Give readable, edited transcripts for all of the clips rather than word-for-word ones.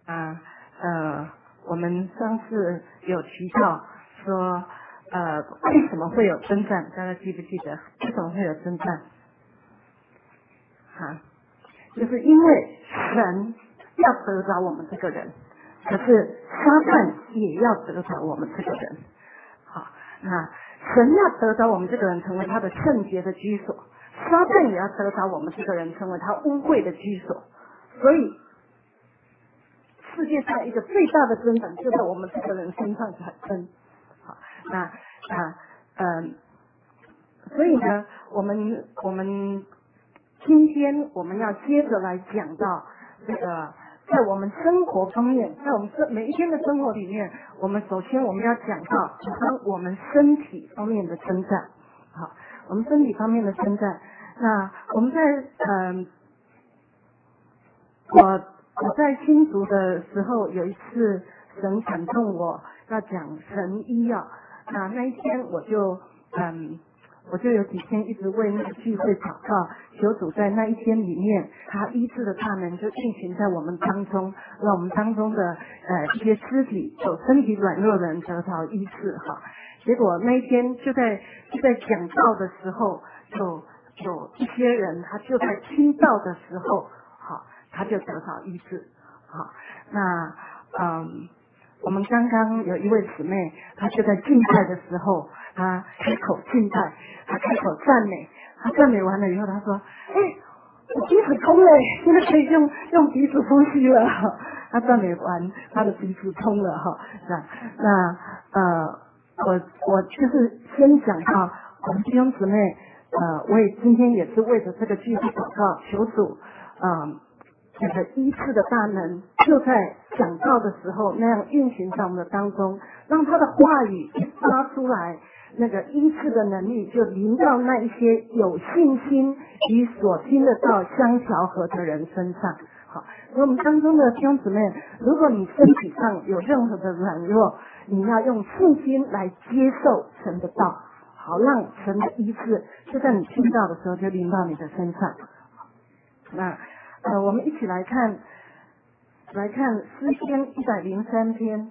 我们上次有提到说，为什么会有征战？大家记不记得为什么会有征战？就是因为神要得着我们这个人，可是撒旦也要得着我们这个人。好，那神要得着我们这个人成为他的圣洁的居所，撒旦也要得着我们这个人成为他污秽的居所。所以世界上一个最大的征战就在我们这个人身上产生。好，所以呢，我们今天我们要接着来讲到这个，在我们生活方面，在我们每一天的生活里面，首先我们要讲到我们身体方面的征战。好，我们身体方面的征战。那我们在我在新竹的时候，有一次神感动我要讲神医药，那一天我就有几天一直为那个聚会祷告，求主在那一天里面，他医治的大能就运行在我们当中，让我们当中的一些肢体有身体软弱的人得到医治。哈，结果那一天就在讲道的时候，有一些人他就在听道的时候，好，他就得到医治。好，那我们刚刚有一位姊妹，她就在敬拜的时候，她开口敬拜，她开口赞美，她赞美完了以后，她说：“我鼻子通了，现在可以用鼻子呼吸了。”她赞美完，她的鼻子通了哈。我就是先讲到我们弟兄姊妹，我也今天也是为着这个聚会祷告，求主这个医治的大能就在讲道的时候那样运行在我们的当中，让他的话语一发出来，那个医治的能力就临到那一些有信心与所听得到相调和的人身上。好，所以我们当中的弟兄姊妹，如果你身体上有任何的软弱，你要用信心来接受神的道，好让神的医治就在你听到的时候就临到你的身上。那我们一起来看诗篇103篇。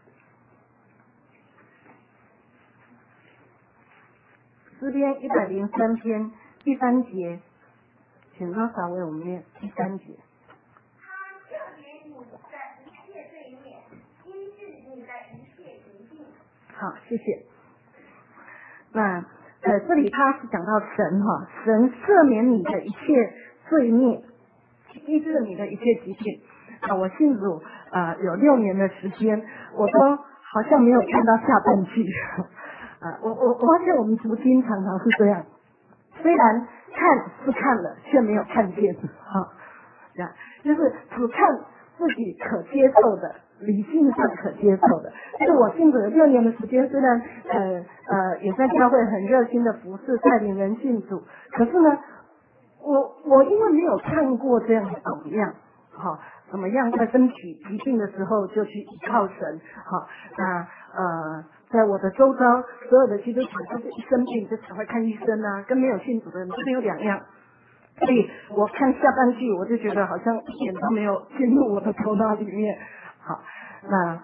诗篇103篇第3节，请拉萨为我们念第3节。 他赦免你的一切罪孽，医治你的一切疾病。 好，谢谢。那这里他是讲到神哈，神赦免你的一切罪孽，医治你的一切疾病。我信主有6年的时间，我都好像没有看到下半句。我发现我们读经常常是这样，虽然看是看了，却没有看见。就是只看自己可接受的，理性上可接受的。就是我信主有6年的时间，虽然也在教会很热心的服侍带领人信主，可是呢，我因为没有看过这样的榜样，好，怎么样在身体疾病的时候就去依靠神，好，那在我的周遭所有的基督徒都是一生病就赶快看医生啊，跟没有信主的人没有两样。所以我看下半句我就觉得好像一点都没有进入我的头脑里面。好，那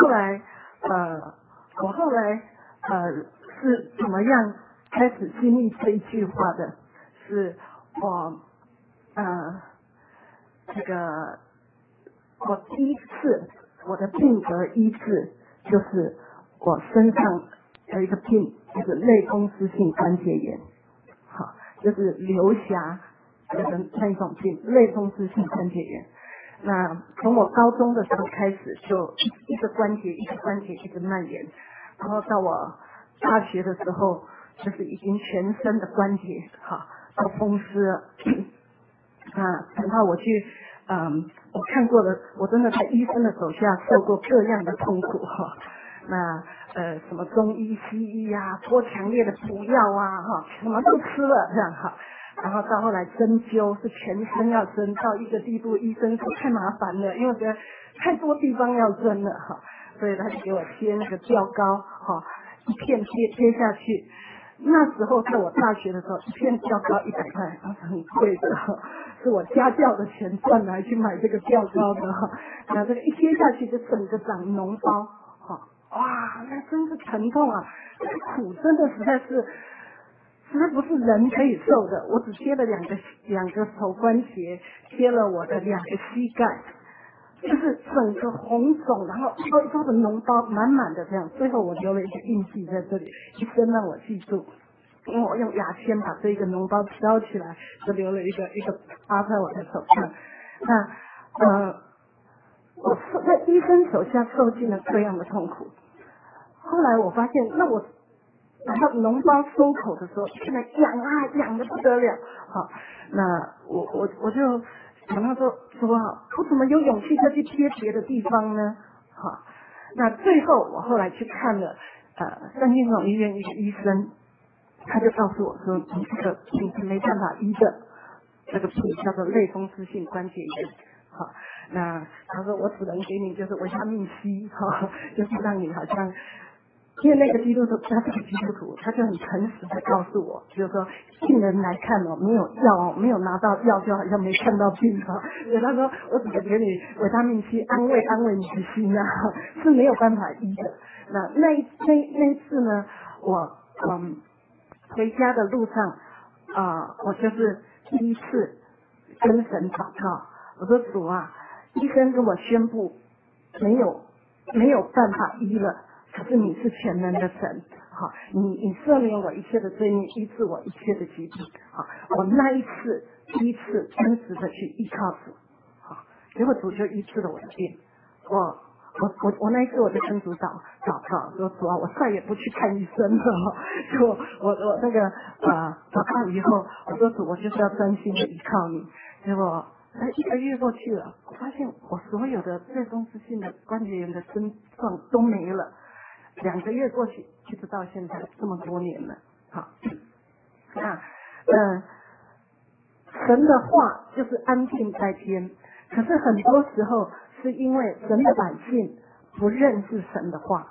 我后来是怎么样开始经历这一句话的？是我我第一次我的病得医治，就是我身上有一个病，就是类风湿性关节炎。好，就是流霞那一种病，类风湿性关节炎。那从我高中的时候开始，就一个关节一直蔓延，然后到我大学的时候，就是已经全身的关节都风湿了。等到我去我看过的，我真的在医生的手下受过各样的痛苦那什么中医西医啊，多强烈的补药啊什么都吃了这样然后到后来针灸是全身要针，到一个地步医生说太麻烦了，因为我觉得太多地方要针了所以他就给我贴那个吊膏一片贴下去。 那时候在我大学的时候，一片吊膏100块，很贵的，是我家教的钱赚来去买这个吊膏的。那这个一贴下去就整个长脓包，哇，那真是疼痛啊！这个苦真的实在不是人可以受的。我只贴了两个手关节，贴了我的2个膝盖。就是整个红肿，然后一包的脓包满满的这样，最后我留了一个印记在这里，医生让我记住，因为我用牙签把这个脓包挑起来，就留了一个疤在我的手上。那我在医生手下受尽了这样的痛苦。后来我发现，那我把它脓包收口的时候，现在痒得不得了。好，那我就想到说我怎么有勇气再去贴别的地方呢？好，那最后我后来去看了三军总医院一个医生，他就告诉我说，你这个病是没办法医的，这个病叫做类风湿性关节炎。好，那他说我只能给你就是维他命 C， 就是让你好像。因为那个基督徒，他是个基督徒，他就很诚实的告诉我，就是说病人来看没有药没有拿到药，就好像没看到病所以他说我只能给你维他命 C 安慰你的心是没有办法医的。那一次呢，我回家的路上我就是第一次跟神祷告，我说主啊，医生跟我宣布没有办法医了。可是你是全能的神，好，你赦免我一切的罪孽，医治我一切的疾病，好，我那一次第一次真实的去依靠主，好，结果主就医治了我的病。我那一次我就跟主祷告，说主啊，我再也不去看医生了。结果我那个祷告以后，我说主，我就是要专心的依靠你。结果1个月过去了，我发现我所有的类风湿性的关节炎的症状都没了。2个月过去，一直到现在这么多年了。好，那神的话就是安定在天，可是很多时候是因为神的百姓不认识神的话，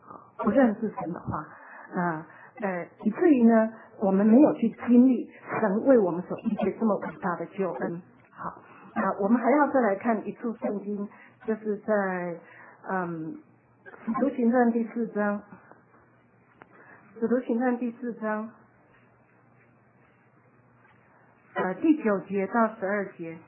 以至于呢，我们没有去经历神为我们所预备这么伟大的救恩。好，我们还要再来看一处圣经，就是在使徒行传第4章，第9节到12节。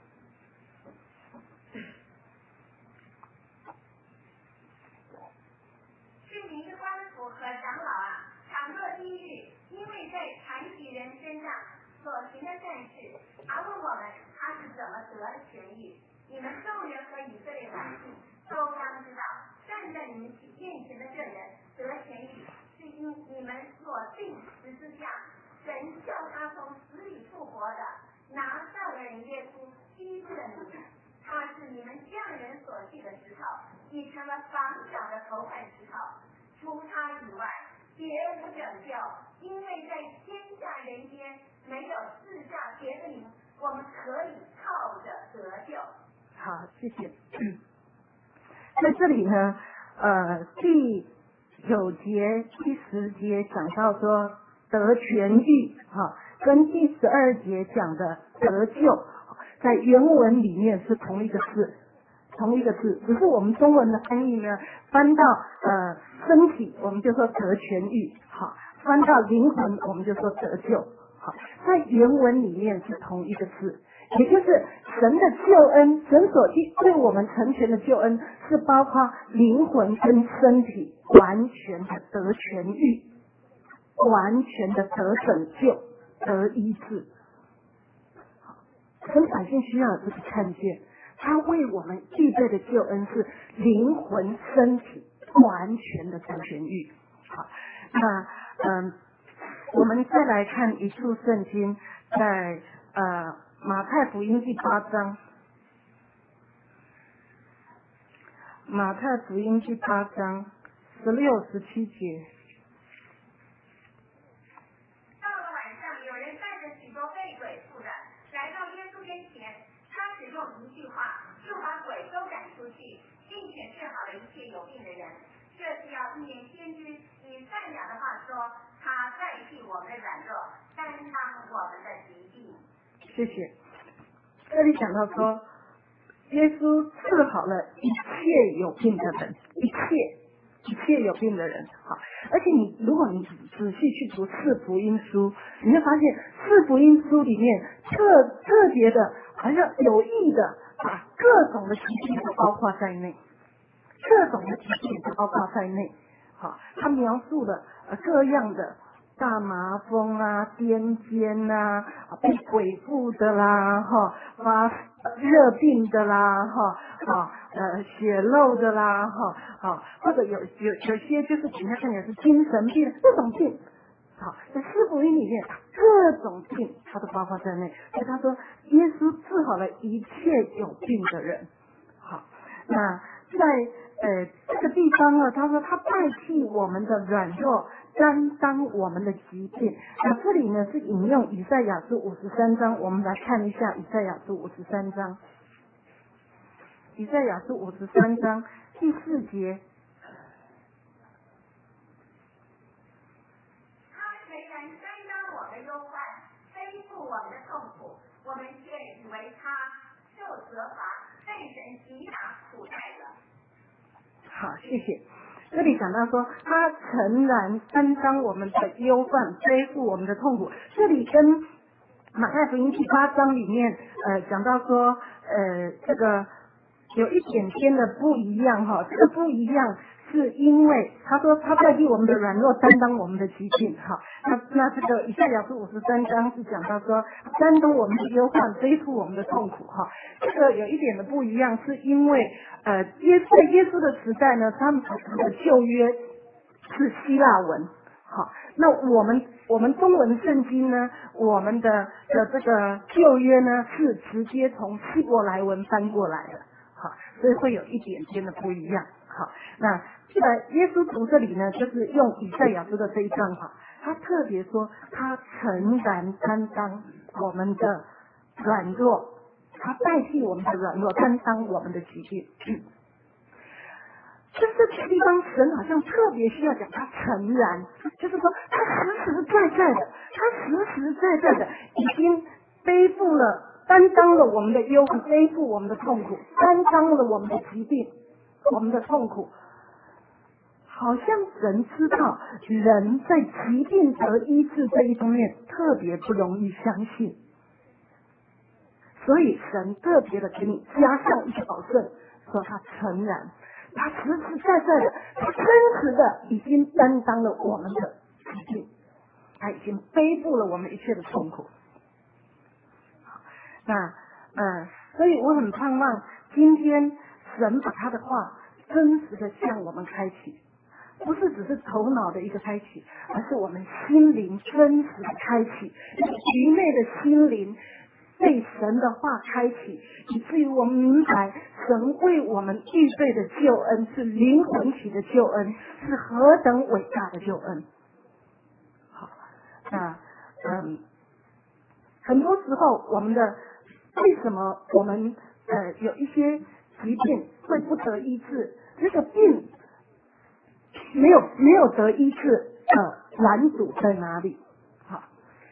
是您的官府和长老啊，倘若今日因为在残疾人身上所行的善事，而问我们他是怎么得的痊愈，你们众人和以色列百姓都当知道，站在你们面前的这人得痊愈，是因你们所定十字架，神叫他从死里复活的拿撒勒人耶稣医治了你们。他是你们匠人所弃的石头，已成了房角的头块石头。除他以外，别无拯救，因为在天下人间没有赐下别的名，我们可以靠着得救。 好，谢谢。在这里呢，第9节、第10节讲到说得痊愈，跟第12节讲的得救，在原文里面是同一个字，只是我们中文的翻译呢，翻到身体我们就说得痊愈，好，翻到灵魂我们就说得救，好，在原文里面是同一个字，也就是神的救恩，神所对我们成全的救恩是包括灵魂跟身体完全的得痊愈，完全的得拯救，得医治。神百姓需要这个看见，他为我们预备的救恩是灵魂身体完全的得痊愈。好，那我们再来看一处圣经，在马太福音第8章，马太福音第8章16、17节。 到了晚上，有人带着许多被鬼附的来到耶稣跟前，他只用一句话就把鬼都赶出去，并且治好了一切有病的人。这是要应验先知以赛亚的话说，他代替我们的谢谢。这里讲到说，耶稣治好了一切有病的人，一切有病的人。好，而且如果你仔细去读四福音书，你会发现四福音书里面特别的，好像有意的把各种的疾病都包括在内，各种的疾病都包括在内。好，他描述了各样的大麻风啊、癫痫啊、被鬼附的啦，发热病的啦，血漏的啦，或者有些就是给他看起来是精神病这种病。好，在四福音里面各种病他都包括在内，所以他说耶稣治好了一切有病的人。好，那在这个地方呢，他说他代替我们的软弱，担当我们的疾病。那这里呢是引用以赛亚书53章，我们来看一下以赛亚书53章。以赛亚书53章第4节。 他虽然担当我们忧患，背负我们的痛苦，我们却以为他受责罚，被神击打苦待了。 好，谢谢。这里讲到说，他诚然担当我们的忧患，背负我们的痛苦。这里跟马太福音第8章里面讲到说，这个有一点点的不一样哈。这个不一样是因为他说他代替我们的软弱，担当我们的疾病哈。那这个以赛亚书53章是讲到说，担当我们的忧患，背负我们的痛苦哈。这个有一点的不一样，是因为在耶稣的时代呢，他们的旧约是希腊文。好，那我们中文圣经呢，我们的这个旧约呢是直接从希伯来文翻过来的。好，所以会有一点点的不一样。好，那耶稣读这里呢，就是用以赛亚书的这一段话，他特别说他诚然担当我们的软弱，他代替我们的软弱，担当我们的疾病。就是这个地方，神好像特别需要讲他诚然，就是说他实实在在的，他实实在在的已经背负了。担当了我们的忧患，背负我们的痛苦，担当了我们的疾病，我们的痛苦。好像神知道人在疾病得医治这一方面特别不容易相信，所以神特别的给你加上一个保证，说他诚然，他实实在在的，他真实的已经担当了我们的疾病，他已经背负了我们一切的痛苦。那所以我很盼望今天神把他的话真实的向我们开启，不是只是头脑的一个开启，而是我们心灵真实的开启，愚昧的心灵被神的话开启，以至于我们明白神为我们预备的救恩是灵魂体的救恩，是何等伟大的救恩。好，那很多时候我们的为什么我们有一些疾病会不得医治？这个病没有得医治拦阻在哪里？好，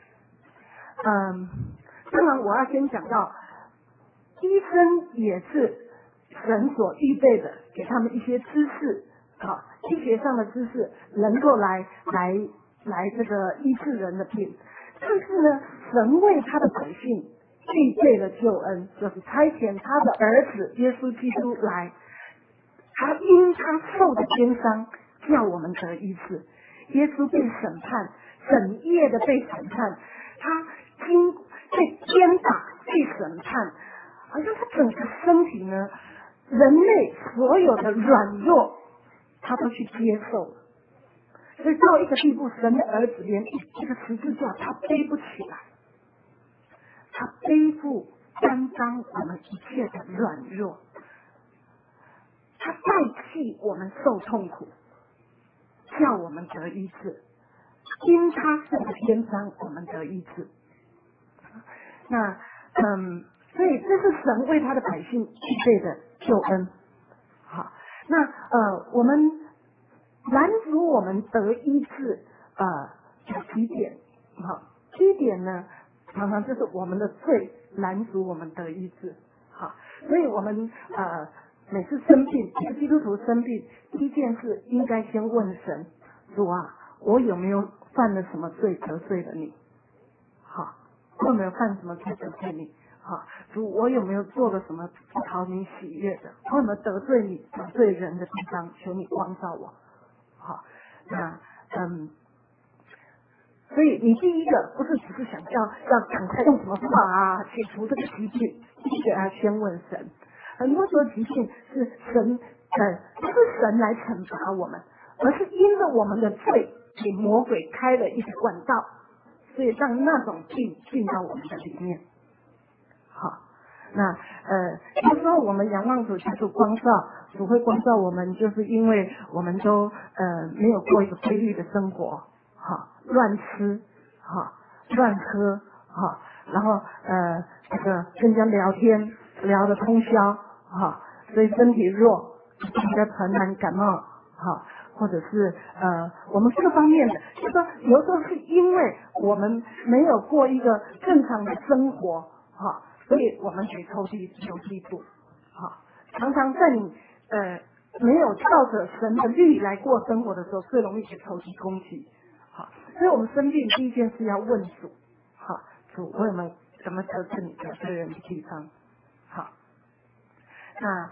当然我要先讲到，医生也是神所预备的，给他们一些知识，医学上的知识，能够来这个医治人的病。但是呢，神为他的百姓预备了救恩，就是差遣他的儿子耶稣基督来，他因他受的鞭伤，叫我们得医治。耶稣被审判，整夜的被审判，他被鞭打，被审判，好像他整个身体呢，人类所有的软弱，他都去接受了。所以到一个地步，神的儿子连这个十字架他背不起来，他背负担当我们一切的软弱，他代替我们受痛苦，叫我们得医治，因他受的鞭伤，我们得医治。那所以这是神为他的百姓预备的救恩。好，那我们拦阻我们得医治有几点。好，第一点呢， 常常就是我们的罪拦阻我们得医治。好，所以我们每次生病，一个基督徒生病，第一件事应该先问神：主啊，我有没有犯了什么罪得罪了你？好，我有没有犯什么罪得罪你？好，主，我有没有做了什么不讨你喜悦的？我有没有得罪你、得罪人的地方？求你光照我。好，那所以你第一个不是只是想要赶快用什么法解除这个疾病，第一个要先问神。很多时候疾病是神不是神来惩罚我们，而是因着我们的罪给魔鬼开了一个管道，所以让那种病进到我们的里面。好，那有时候我们仰望主求主光照，主会光照我们，就是因为我们都没有过一个规律的生活，好，乱吃，好，乱喝，好，然后这个跟人家聊天聊得通宵，好，所以身体弱，应该传染感冒，好，或者是我们各方面的，就说有时候是因为我们没有过一个正常的生活，好，所以我们给抽屉有地步，好，常常在你没有照着神的律来过生活的时候，最容易给抽屉攻击，好，所以我们生病第一件事要问主，好，主，我有没有什么得罪你得罪人的地方？好，那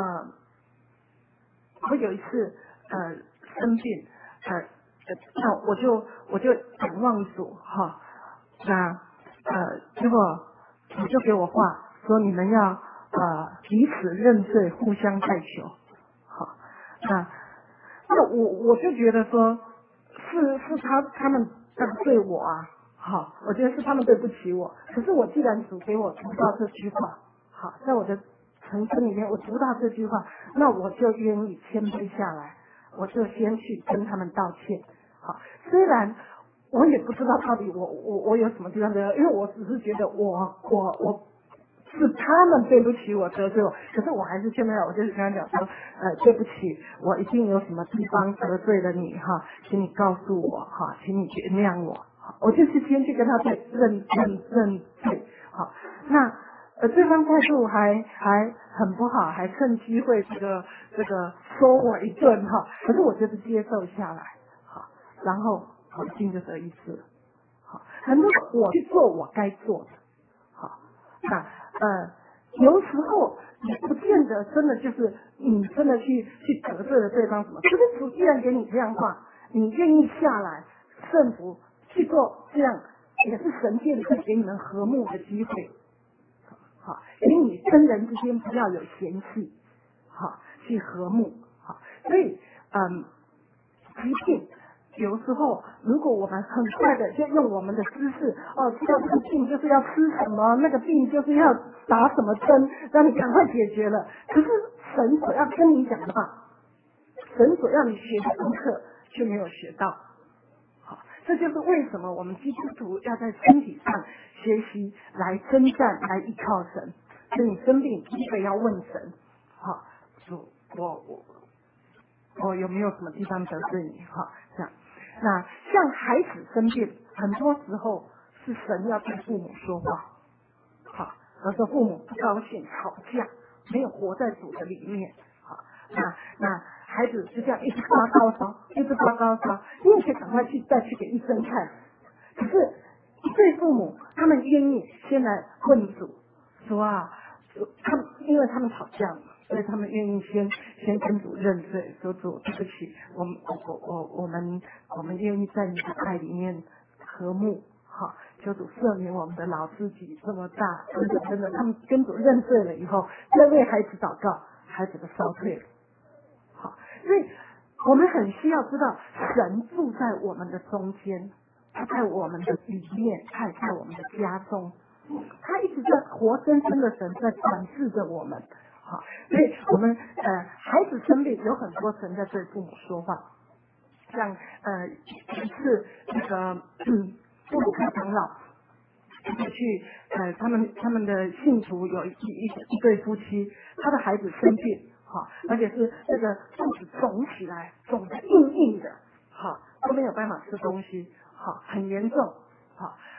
我有一次生病，那我就仰望主哈，那结果主就给我话说，你们要彼此认罪，互相代求。好，那我就觉得说是他们对不对我啊？好，我觉得是他们对不起我。可是我既然主给我读到这句话，好，在我的层次里面我读到这句话，那我就愿意谦卑下来，我就先去跟他们道歉。好，虽然我也不知道到底我有什么地方的，因为我只是觉得我是他们对不起我得罪我，可是我还是劝他，我就是跟他讲说，对不起，我一定有什么地方得罪了你哈，请你告诉我哈，请你原谅我。我就是先去跟他认罪，好，那对方态度还很不好，还趁机会这个说我一顿哈，可是我就是接受下来，好，然后我的病就得医治了，好，很多我去做我该做的，好，那有时候也不见得真的就是你真的去得罪了对方什么，可是主既然给你这样话，你愿意下来顺服去做，这样也是神借着给你们和睦的机会，好，给你跟人之间不要有嫌弃，好，去和睦，好，所以疾病有时候，如果我们很快的就用我们的知识，知道这个病就是要吃什么，那个病就是要打什么针，让你赶快解决了。可是神所要跟你讲的话，神所要你学的功课却没有学到。好，这就是为什么我们基督徒要在身体上学习来征战，来依靠神。所以你生病，第一个要问神，好，主，我有没有什么地方得罪你？哈，这样。那像孩子生病，很多时候是神要对父母说话，好，有时候父母不高兴吵架，没有活在主的里面，好，那孩子就这样一直发高烧，你也可以赶快再去给医生看。可是一对父母，他们愿意先来问主，说啊，因为他们吵架嘛。所以他们愿意先跟主认罪，说主对不起，我们愿意在你的爱里面和睦，好，求主赦免我们的老自己这么大，真的，他们跟主认罪了以后，再为孩子祷告，孩子的烧退了，好，所以我们很需要知道，神住在我们的中间，他在我们的里面，他也在我们的家中，他一直在活生生的神在管制着我们。好，所以我们孩子生病有很多神在对父母说话，像一次那个布鲁克长老去他们的信徒有一对夫妻，他的孩子生病，好，而且是这个肚子肿起来，肿得硬硬的，好，都没有办法吃东西，好，很严重，好，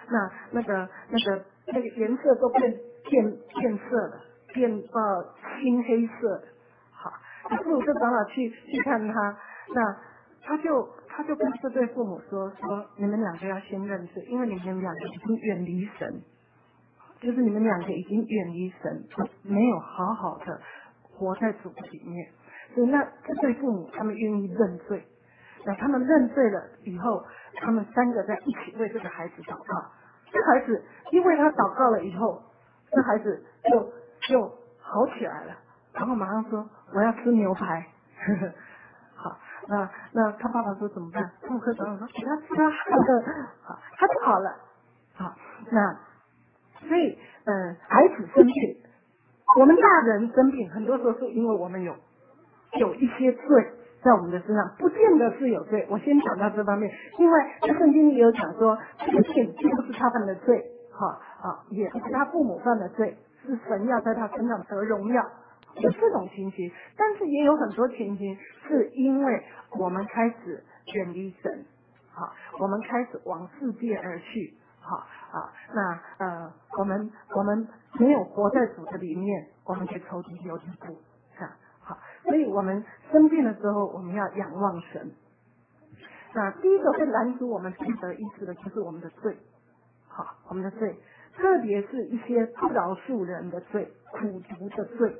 那个颜色都变色了，变到青黑色的。好，父母就长老去看他，那他就跟这对父母说你们两个要先认识，因为你们两个已经远离神，就是你们两个已经远离神，没有好好的活在主里面。所以那这对父母他们愿意认罪，那他们认罪了以后，他们三个在一起为这个孩子祷告。这孩子因为他祷告了以后，这孩子就好起来了，然后马上说我要吃牛排。好，那他爸爸说怎么办？妇科长老说给他吃啊。好，他就好了。好，那所以孩子生病，我们大人生病，很多时候是因为我们有一些罪在我们的身上，不见得是有罪。我先讲到这方面，因为在圣经里有讲说，这个病并不是他犯的罪，也不是他父母犯的罪，是神要在他身上得荣耀，有这种情形。但是也有很多情形是因为我们开始远离神，我们开始往世界而去，那我们没有活在主的里面，我们去仇敌有敌步，好，所以我们生病的时候，我们要仰望神。那第一个会拦阻我们病得医治的，就是我们的罪，我们的罪，特别是一些不饶恕人的罪、苦毒的罪，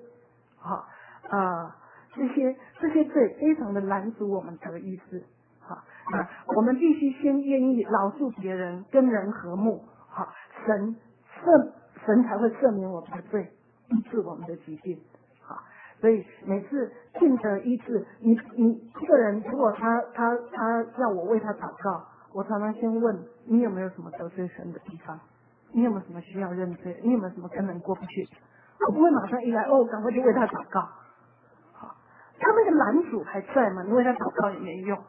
这些罪非常的拦阻我们得医治。那我们必须先愿意饶恕别人，跟人和睦，神才会赦免我们的罪，医治我们的疾病。所以每次病得医治，你这个人如果他要我为他祷告，我常常先问你有没有什么得罪神的地方，你有没有什么需要认罪，你有没有什么跟人过不去，我不会马上一来赶快就为他祷告。好，他那个拦阻还在嘛，你为他祷告也没用。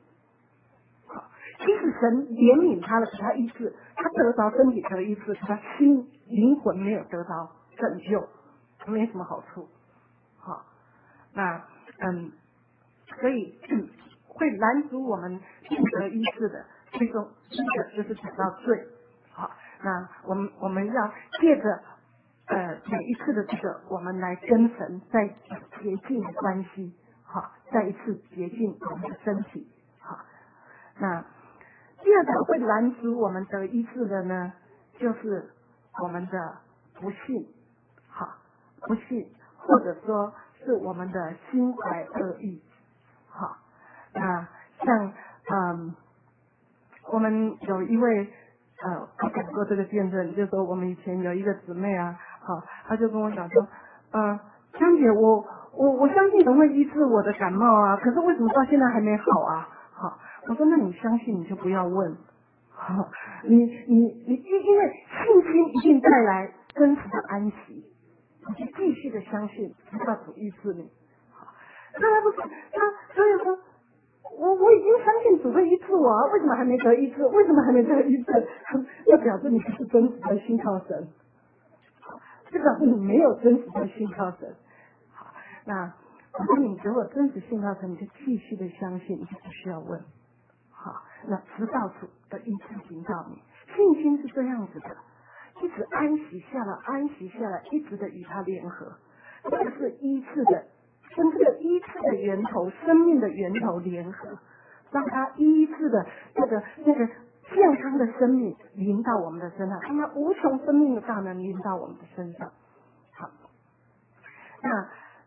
即使神怜悯他了，给他医治，他得着身体得医治，他灵魂没有得着拯救，没什么好处。好，那所以会拦阻我们病得医治的，第一个就是讲到罪。好，那我们要借着每一次的这个，我们来跟神再洁净关系，再一次洁净我们的身体。好，那第二个会拦阻我们得医治的呢，就是我们的不信，不信，或者说是我们的心怀恶意。好，那像我们有一位我讲过这个见证，就是说我们以前有一个姊妹啊，她就跟我讲说，香姐，我相信神会医治我的感冒啊，可是为什么到现在还没好啊？我说那你相信你就不要问，你因为信心一定带来真实的安息，你就继续的相信，直到主医治你。他不是他，所以说我已经相信主会医治我啊，为什么还没得医治？为什么还没得医治？要表示你不是真实的信靠神，就表示你没有真实的信靠神。好，那我说你如果真实信靠神，你就继续的相信，你就不需要问。好，那直到主的医治临到你，信心是这样子的，一直安息下来，一直的与他联合，这个是医治的，跟这个医治的源头、生命的源头联合，让他医治的那个健康的生命临到我们的身上，让他无穷生命的大能临到我们的身上。好，那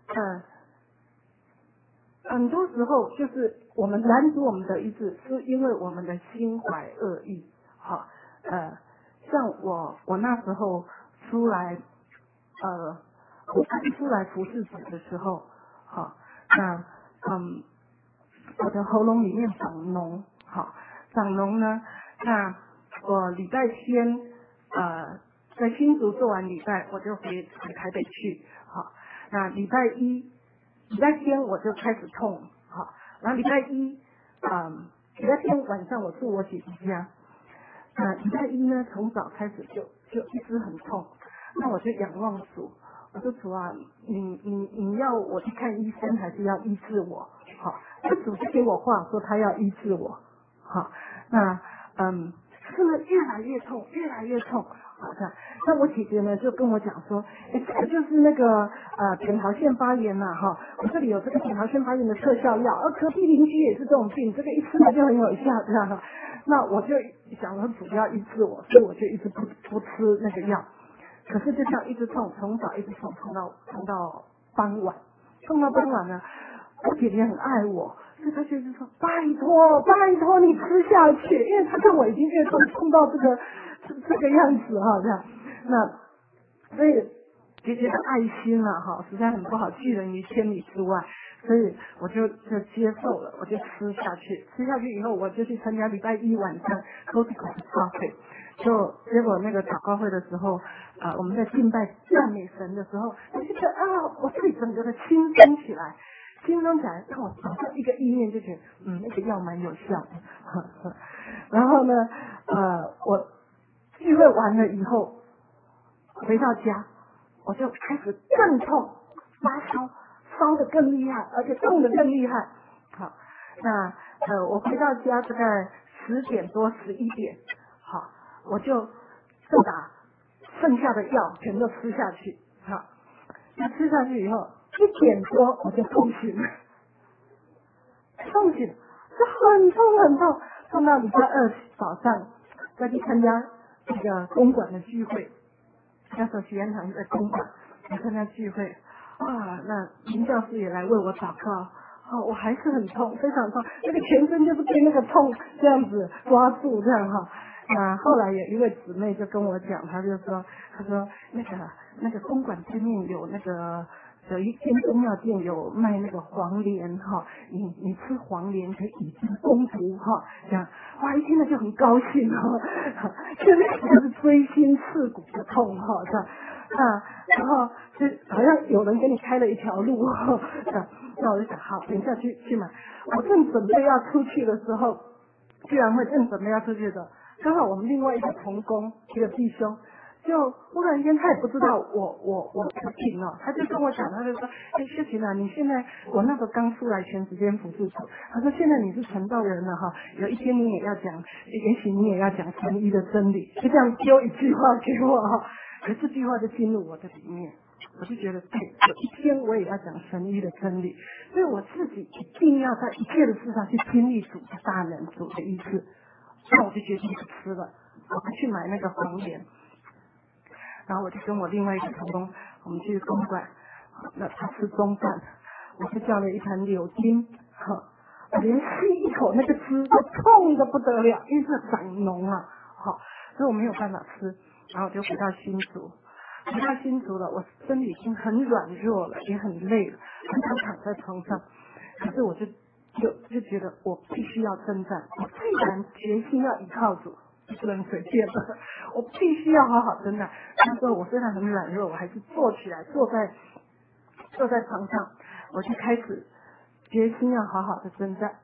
很多时候就是我们拦阻我们的医治，是因为我们的心怀恶意。好，像我那时候出来，我刚出来服侍主的时候，好，那我的喉咙里面长脓，好，长脓呢，那我礼拜天在新竹做完礼拜，我就回台北去，好，那礼拜天我就开始痛，好，然后礼拜天晚上我住我姐姐家，礼拜一呢从早开始就一直很痛，那我就仰望主，我说主啊，你要我去看医生还是要医治我？好，那主就给我话说他要医治我，好，那吃了越来越痛，越来越痛。好的，那我姐姐呢就跟我讲说，这个就是那个扁桃腺发炎呐，哈，我这里有这个扁桃腺发炎的特效药，隔壁邻居也是这种病，这个一吃了就很有效，这样哈。那我就想说主要医治我，所以我就一直不吃那个药。可是就这样一直痛，从早一直痛到傍晚，痛到傍晚呢，我姐姐很爱我，所以她就一直说拜托你吃下去，因为她看我已经越痛到这个样子哈，这样，那所以姐姐的爱心啊哈，实在很不好，拒人于千里之外，所以我就接受了，我就吃下去以后，我就去参加礼拜一晚上 Costco 的咖啡。结果那个祷告会的时候，我们在敬拜赞美神的时候，我就觉得我这里整个的轻松起来，让我找到一个意念，就觉得那个药蛮有效的。然后呢，我聚会完了以后，回到家，我就开始更痛，发烧得更厉害，而且痛得更厉害。好，那我回到家大概10点多11点，好。我就把剩下的药全都吃下去，好，那吃下去以后1点多我就痛醒了，就很痛，痛到礼拜2早上再去参加这个公馆的聚会，那时候许愿堂在公馆，来参加聚会，那林教师也来为我祷告，我还是很痛，非常痛，那个全身就是被那个痛这样子抓住这样哈。那后来有一位姊妹就跟我讲，她说那个公馆对面有一间中药店有卖那个黄连哈，你吃黄连可以以治攻毒哈，这样哇一听了就很高兴哈，现在就是锥心刺骨的痛哈，这样然后就好像有人给你开了一条路哈，那我就想好，等一下去买，我正准备要出去的时候，居然会正准备要出去的。刚好我们另外一个同工，一个弟兄，就忽然间他也不知道我的病哦，他就跟我讲，他就说，秀琴啊，你现在我那时候刚出来全时间服侍主，他说现在你是传道人了哈，有一天你也要讲，也许你也要讲神医的真理，就这样丢一句话给我哈，可这句话就进入我的里面，我就觉得对，有一天我也要讲神医的真理，所以我自己一定要在一切的事上去经历主的大能，主的医治。那我就决定不吃了，我去买那个黄连，然后我就跟我另外一个同工，我们去公馆，那他吃中饭，我就叫了一盘柳丁，我连吸一口那个汁都痛得不得了，因为这长脓啊，所以我没有办法吃，然后我就回到新竹了，我身体已经很软弱了，也很累了，很想躺在床上，可是我就觉得我必须要征战，我既然决心要依靠主，不能随便了，我必须要好好征战。那时候我虽然很软弱，我还是坐起来，坐在床上，我就开始决心要好好的征战。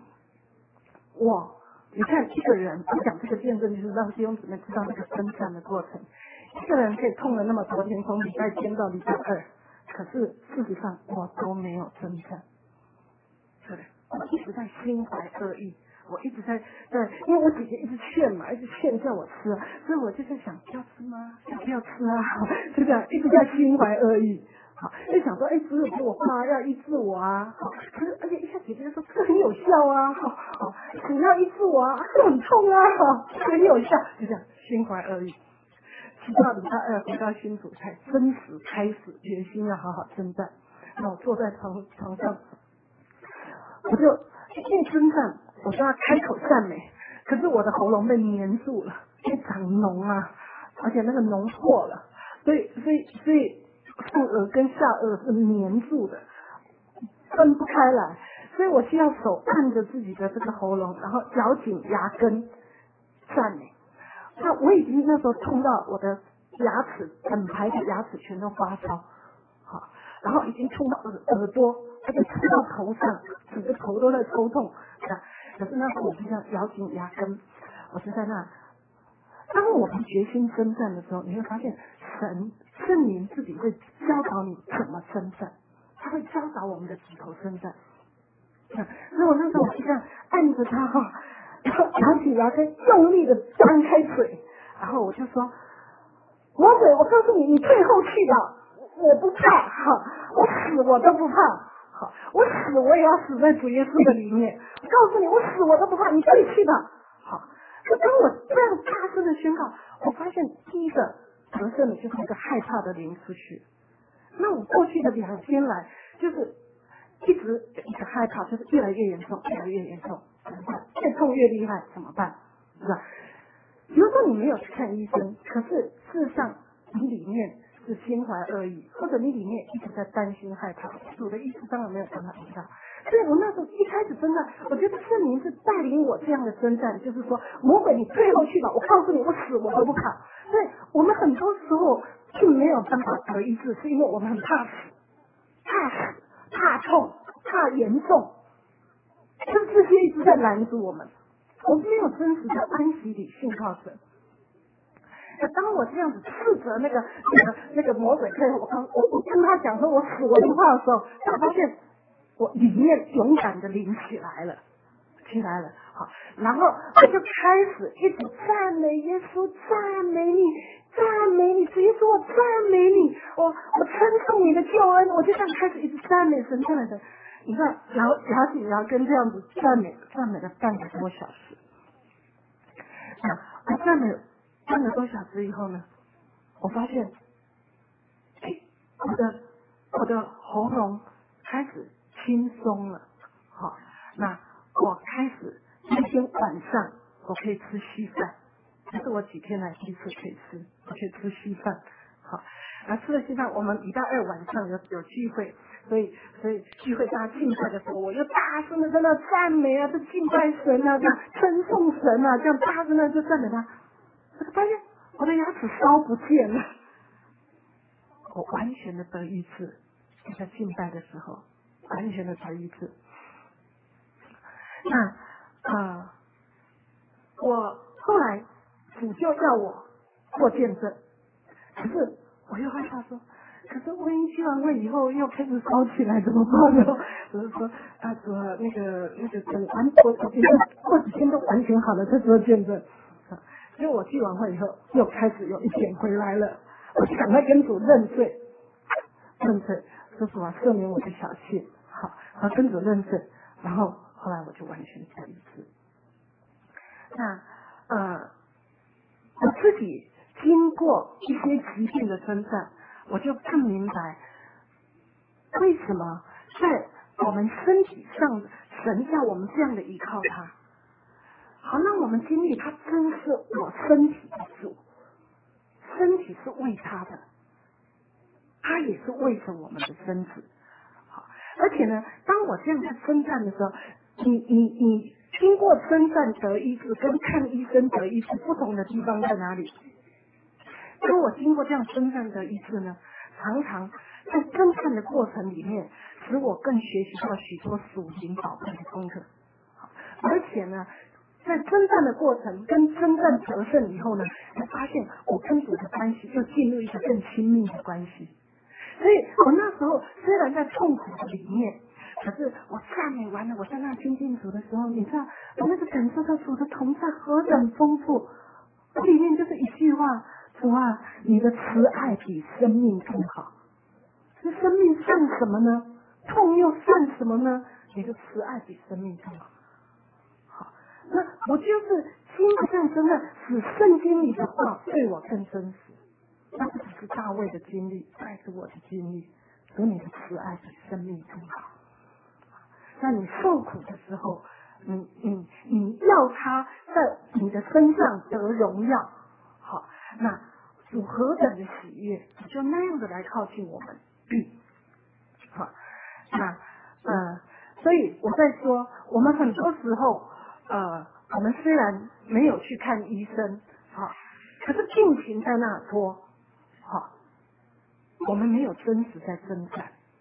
你看一个人，我讲这个见证就是让弟兄姊妹知道那个征战的过程。一个人可以痛了那么多天，从礼拜天到礼拜2，可是事实上我都没有征战。对，我一直在心怀恶意，我一直在，因为我姐姐一直劝叫我吃，所以我就在想，要吃吗？不要吃啊？就这样一直在心怀恶意，就想说，只有我爸要医治我啊，可是而且一下姐姐就说这很有效啊，主要医治我啊，这很痛啊，很有效，就这样心怀恶意。直到礼拜2回到新竹，才真实开始决心要好好征战。那我坐在床上。我就一征战，我就要开口赞美，可是我的喉咙被粘住了，因为长脓啊，而且那个脓破了，所以上颚跟下颚是粘住的，分不开来，所以我需要手按着自己的这个喉咙，然后咬紧牙根赞美。那我已经那时候痛到我的牙齿，整排的牙齿全都发烧，然后已经痛到耳朵，而且痛到头上，整个头都在抽痛。可是那时候我就这样咬紧牙根，我就在那。当我们决心征战的时候，你会发现圣灵自己会教导你怎么征战，他会教导我们的几头征战。所以我那时候我就这样按着他然后咬紧牙根，用力的张开嘴，然后我就说：魔鬼，我告诉你，你退后去吧，我不怕，哈，我死我都不怕，好，我死我也要死在主耶稣的里面。我告诉你，我死我都不怕，你退去吧。好，当我这样大声的宣告，我发现第一个得胜的就是一个害怕的灵出去。那我过去的2天来，就是一直一直害怕，就是越来越严重，越来越严重，怎么办？越痛越厉害，怎么办？是吧？比如说你没有去看医生，可是事实上你里面是心怀恶意，或者你里面一直在担心害怕，主的意思当然没有办法知道。所以我那时候一开始征战，我觉得圣灵是带领我这样的征战，就是说魔鬼你退后去吧，我告诉你我死我都不怕。所以我们很多时候并没有办法得医治，是因为我们很怕死，怕痛，怕严重，就是这些一直在拦阻我们。我们没有真实的安息里信靠神。当我这样子斥责那个魔鬼退后，我跟他讲说我死我不怕的时候，我发现我里面勇敢的灵起来了，好，然后我就开始一直赞美耶稣，赞美你，主耶稣，我赞美你，我称颂你的救恩，我就这样开始一直赞美神。你看，牙紧牙根这样子赞美了半个多小时。我赞美半个多小时以后呢，我发现，我的喉咙开始轻松了。好，那我开始那天晚上我可以吃稀饭，这是我几天来第一次可以吃稀饭。好，吃了稀饭，我们礼拜2晚上有聚会，所以聚会大家敬拜的时候，我就大声的在那赞美啊，这敬拜神啊，这样称颂神啊，这样大声的就赞美他。我发现我的牙齿烧不见了，我完全的得医治，就在敬拜的时候完全的得医治。那我后来主就要我做见证，可是我又害怕说，可是万一聚完会以后又开始烧起来怎么办呢？我就说主啊，那个等我过几天都完全好了再做见证。因为我聚完会以后又开始有一点回来了，我就赶快跟主认罪，说主啊，赦免我的小气，好，跟主认罪，然后后来我就完全得医治。那我自己经过一些疾病的征战，我就更明白为什么在我们身体上神叫我们这样的依靠他。好，那我们经历他真是我身体的主，身体是为他的，他也是为着我们的身子。好，而且呢，当我这样在征战的时候，你经过征战得医治跟看医生得医治不同的地方在哪里？当我经过这样征战得医治呢，常常在征战的过程里面，使我更学习到许多属灵宝贵的功课。而且呢，在征战的过程跟征战得胜以后呢，才发现我跟主的关系又进入一个更亲密的关系。所以我那时候虽然在痛苦的里面，可是我赞美完了，我在那亲近主的时候，你知道我那个感受到主的同在何等丰富。我里面就是一句话，主啊，你的慈爱比生命更好。这生命算什么呢？痛又算什么呢？你的慈爱比生命更好。那我就是经过这样真的使圣经里的话对我更真实，那不只是大卫的经历，那也是我的经历。所以你的慈爱比生命更好。在你受苦的时候，你要他在你的身上得荣耀。好，那主何等的喜悦，就那样的来靠近我们。好，那所以我在说，我们很多时候。我们虽然没有去看医生，可是病情在那拖，我们没有真实在征战，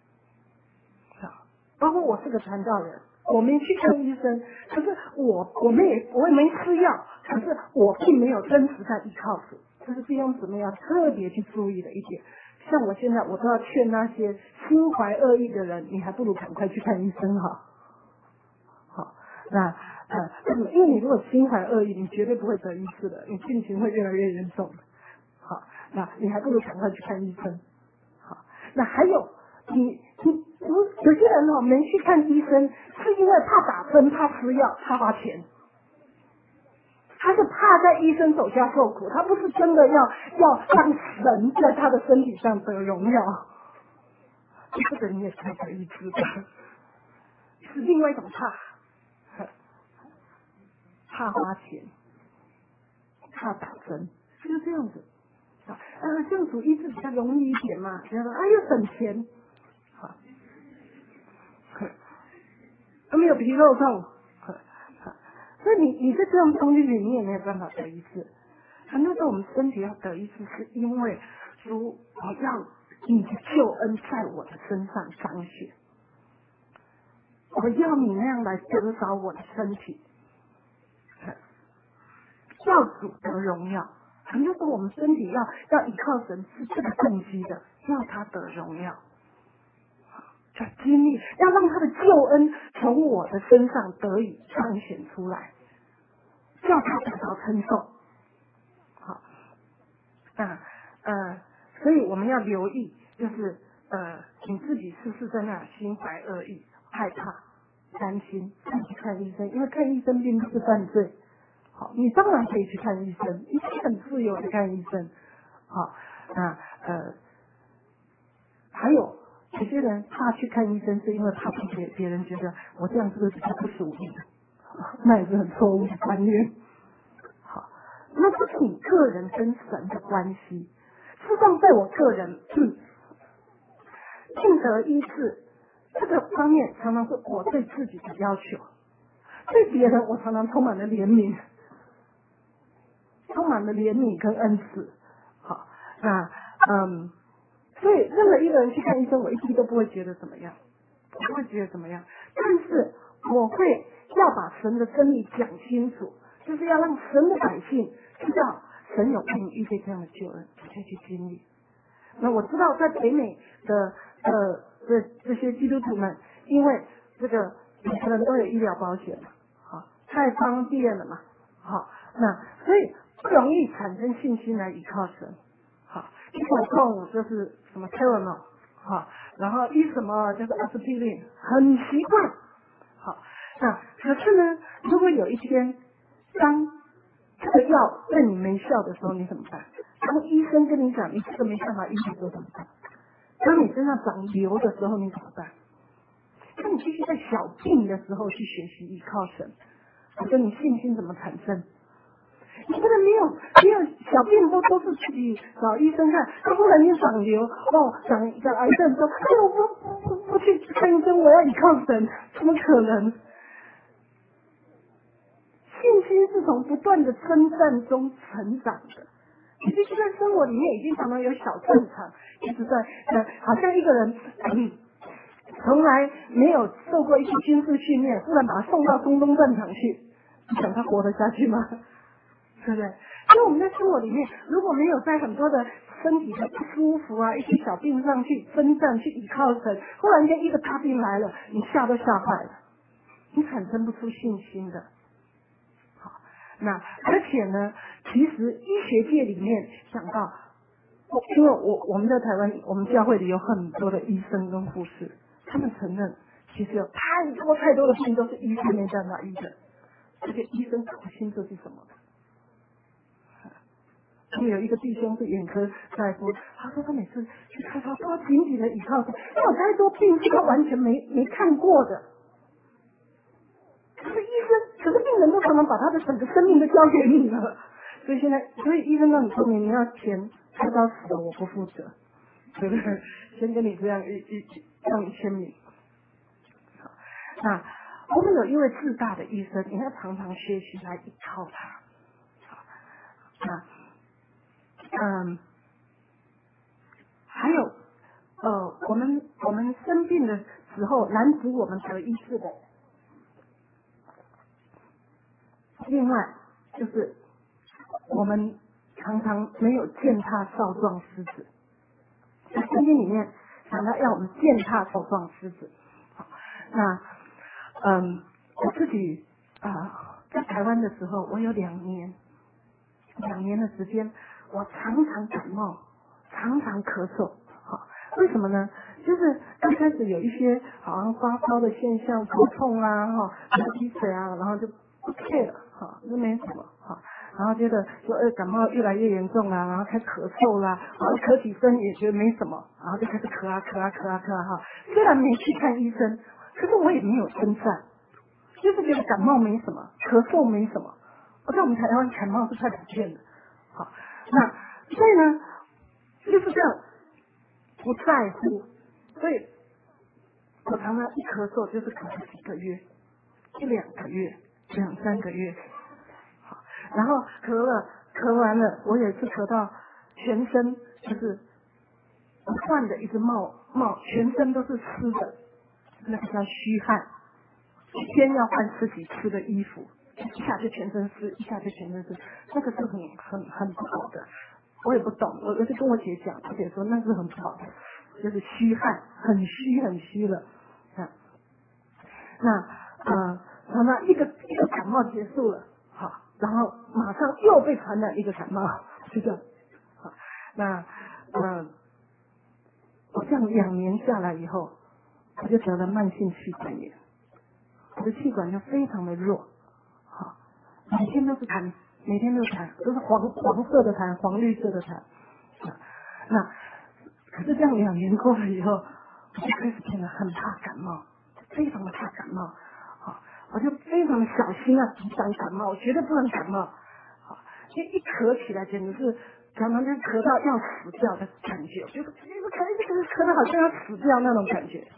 包括我是个传道人，我没去看医生，可是我也没吃药，可是我并没有真实在依靠主，这是弟兄姊妹要特别去注意的一点。像我现在我都要劝那些心怀恶意的人，你还不如赶快去看医生好。好，那因为你如果心怀恶意，你绝对不会得医治的，你病情会越来越严重的。好，那你还不如赶快去看医生。好，那还有有些人没去看医生，是因为怕打针、怕吃药、怕花钱。他是怕在医生手下受苦，他不是真的要让神在他的身体上得荣耀。这个你也才可以知道，是另外一种怕花钱，怕打针，就是这样子。这样主医治比较容易一点嘛，觉得又省钱，好，没有皮肉痛。所以你在这样东西里，你也没有办法得医治。很多时候我们身体要得医治，是因为主，我要你的救恩在我的身上彰显，我要你那样来得着我的身体，要主得荣耀。很多时候我们身体要依靠神，是这个动机的，要他得荣耀。要经历，要让他的救恩从我的身上得以彰显出来，叫他得到称颂。好，所以我们要留意，就是你自己是不是在那心怀恶意、害怕、担心，去看医生，因为看医生并不是犯罪。好，你当然可以去看医生，你可以很自由的看医生。好，还有些人怕去看医生，是因为怕别人觉得我这样是不是比较不属灵，那也是很错误的观念。好，那这是你个人跟神的关系。事实上，在我个人尽得医治这个方面，常常是我对自己的要求，对别人我常常充满了怜悯。充满了怜悯跟恩慈。好，那所以任何一个人去看医生，我一滴都不会觉得怎么样，我不会觉得怎么样，但是我会要把神的真理讲清楚，就是要让神的百姓知道神有为你预备这样的救恩，我才去经历。那我知道在北美的这些基督徒们，因为这个每个人都有医疗保险嘛，好，太方便了嘛，好，那所以不容易产生信心来依靠神。好，一头痛就是什么 Tylenol， 好，然后医什么就是 Aspirin， 很奇怪。好，那可是呢，如果有一天当这个药对你没效的时候，你怎么办？当医生跟你讲你这个没办法医治的时候怎么办？当你身上长瘤的时候你怎么办？那你必须在小病的时候去学习依靠神，我说你信心怎么产生？你真的没有小病都是自己找医生看，他忽然间长瘤长癌症，说我不去看医生，我要依靠神，怎么可能？信心是从不断的征战中成长的。你必须在生活里面已经常常有小战场，一直在好像一个人从来没有受过一些军事训练，忽然把他送到中东战场去，你想他活得下去吗？对不对？所以我们在生活里面，如果没有在很多的身体的不舒服啊、一些小病上去征战、去依靠神，忽然间一个大病来了，你吓都吓坏了，你产生不出信心的。好，那而且呢，其实医学界里面讲到，因为我们在台湾，我们教会里有很多的医生跟护士，他们承认，其实有太多的病都是医生没办法医的，而且医生搞不清这是什么的。我们有一个弟兄是眼科大夫，他说他每次去看他都要紧紧的依靠他，他有太多病是他完全没看过的。可是病人都常常把他的整个生命都交给你了，所以医生让你说明你要钱开刀死了我不负责，对不对？先跟你这样让你签名。好，那我们有一位自大的医生，你要常常学习来依靠他。好，那还有我们生病的时候拦阻我们得医治的，另外就是我们常常没有践踏少壮狮子，在圣经里面讲到要我们践踏少壮狮子。好，那我自己在台湾的时候，我有2年的时间，我常常感冒，常常咳嗽。为什么呢？就是刚开始有一些好像发烧的现象，头痛啊，流鼻水啊，然后就不 care 了，就没什么然后觉得说感冒越来越严重啦，然后开始咳嗽啦，然后咳几声也觉得没什么，然后就开始咳啊。虽然没去看医生，可是我也没有称赞，就是觉得感冒没什么，咳嗽没什么。在我们台湾感冒是太普遍了。那所以呢，就是这样不在乎，所以我常常一咳嗽就是咳了几个月，1-2个月，2-3个月。然后咳完了，我也是咳到全身就是不断的一直冒，全身都是湿的，那个叫虚汗，一天要换10几次的衣服，一下就全身湿，一下就全身湿，那个是很不好的。我也不懂，我就跟我姐讲，我姐说那是很不好的，就是虚汗，很虚了。那一个感冒结束了，然后马上又被传染一个感冒，就这样。我这样2年下来以后，我就得了慢性气管炎，我的气管就非常的弱，每天都是痰，都是黄色的痰，黄绿色的痰。可是这样2年过了以后，我就开始变得很怕感冒，非常的怕感冒。我就非常的小心抵挡感冒，我绝对不能感冒。因为一咳起来简直是常常就咳到要死掉的感觉，就是咳到好像要死掉那种感觉。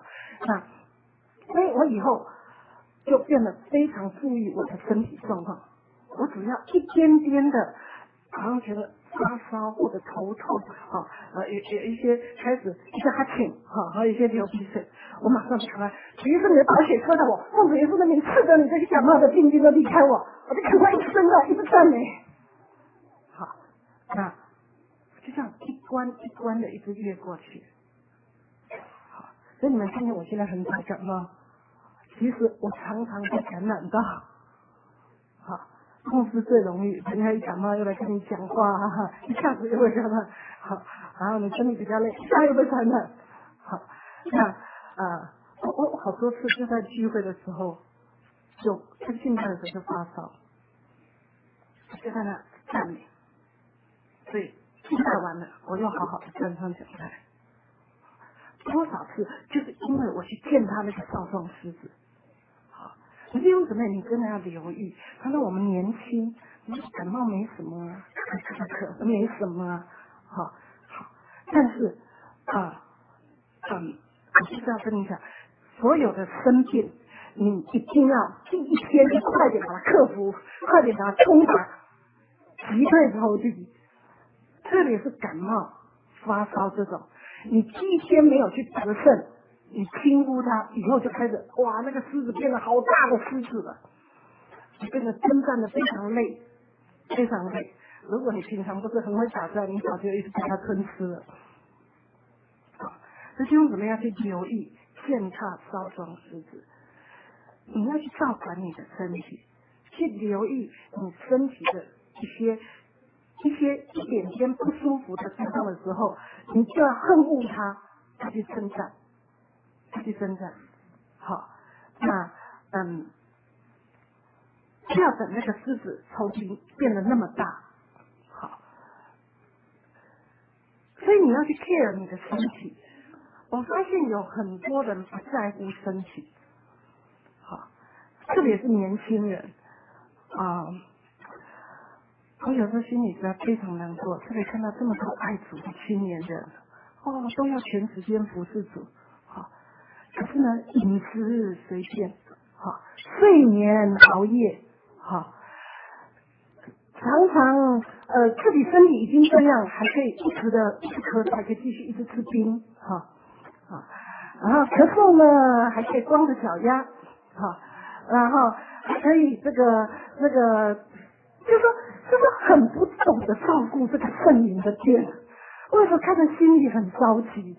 所以我以后就变得非常注意我的身体状况，我只要一点点的好像觉得发烧或者头痛，有一些开始一下哈欠，还有一些流鼻水，我马上就赶快，于是你的保险车的我，奉主耶稣的名斥责你这些感冒的病菌都离开我，我就赶快一直升了，一直赞美。就这样一关一关的一直越过去。所以你们看见我现在很少感冒，其实我常常被感染到。牧师最容易，人家一感冒又来跟你讲话，一下子就会感染，然后你身体比较累，一下又被感染。我好多次就在聚会的时候，就在敬拜的时候就发烧，就在那赞美，所以敬拜完了，我又好好的站上讲台。多少次就是因为我去见他那个少壮狮子。弟兄姊妹，你真的要留意。他说我们年轻，感冒没什么啊，咳没什么啊，但是我就是要跟你讲，所有的生病，你一定要第一天就快点把它克服，快点把它冲达，击退仇敌。特别是感冒、发烧这种，你第一天没有去得胜，你轻忽它，以后就开始哇，那个狮子变得好大的狮子了，你变得征战的非常累，非常累。如果你平常不是很会打仗，你早就一直被它吞吃了。这弟兄姊妹要去留意践踏少壮狮子，你要去照管你的身体，去留意你身体的一点点不舒服的地方的时候，你就要恨恶它，要去称赞。好，那不要等那个狮子抽筋变得那么大。好，所以你要去 care 你的身体。我发现有很多人不在乎身体，好，特别是年轻人我有时候心里实在非常难过，特别看到这么多爱主的青年人，都要全时间服侍主，可是呢，饮食随便，睡眠熬夜，常常自己身体已经这样，还可以一直咳嗽，还可以继续一直吃冰，然后咳嗽呢，还可以光着脚丫，然后还可以这个，就是很不懂得照顾这个圣灵的殿，我有时候看着心里很着急。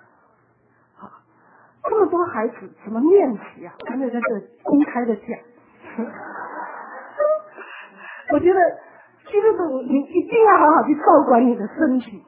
这么多孩子怎么念起啊？他们在这公开的讲， 我觉得基督徒你一定要好好去照管你的身体，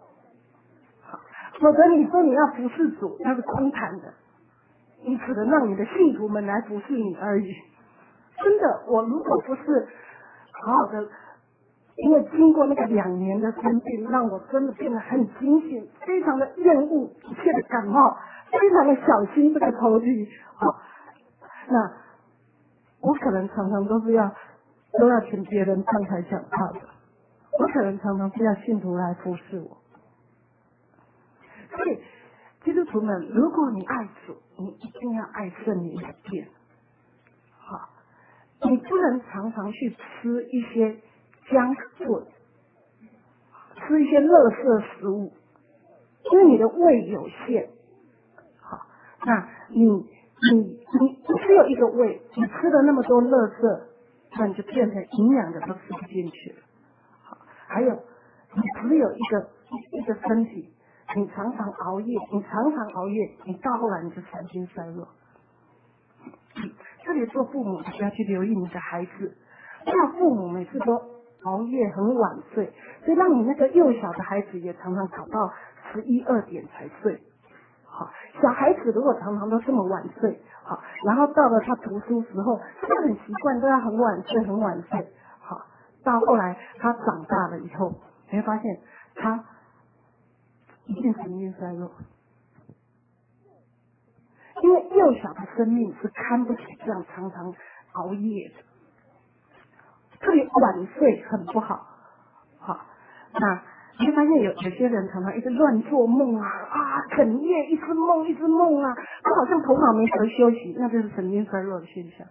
否则你说你要服侍主，那是空谈的，你只能让你的信徒们来服侍你而已。真的，我如果不是好好的，因为经过那个2年的生病，让我真的变得很警醒，非常的厌恶一切的感冒，非常的小心这个头皮。好，那我可能常常都要请别人上台讲话的，我可能常常是要信徒来服侍我。所以基督徒们，如果你爱主，你一定要爱圣灵的殿。好，你不能常常去吃一些junk food，吃一些垃圾食物，因为你的胃有限。好，那你只有一个胃，你吃了那么多垃圾，那你就变成营养的都吃不进去了。好，还有你只有一个身体，你常常熬夜，你到后来你就神经衰弱。特别做父母的要去留意你的孩子，不要父母每次都熬夜很晚睡，所以让你那个幼小的孩子也常常搞到11、2点才睡。好，小孩子如果常常都这么晚睡，好，然后到了他读书时候，他很习惯都要很晚睡，好，到后来他长大了以后，你会发现他一定神经衰弱。因为幼小的生命是看不起这样常常熬夜的，特别晚睡很不好。好，那你会发现有些人常常一直乱做梦整夜一直梦他好像头脑没得休息，那就是神经衰弱的现象。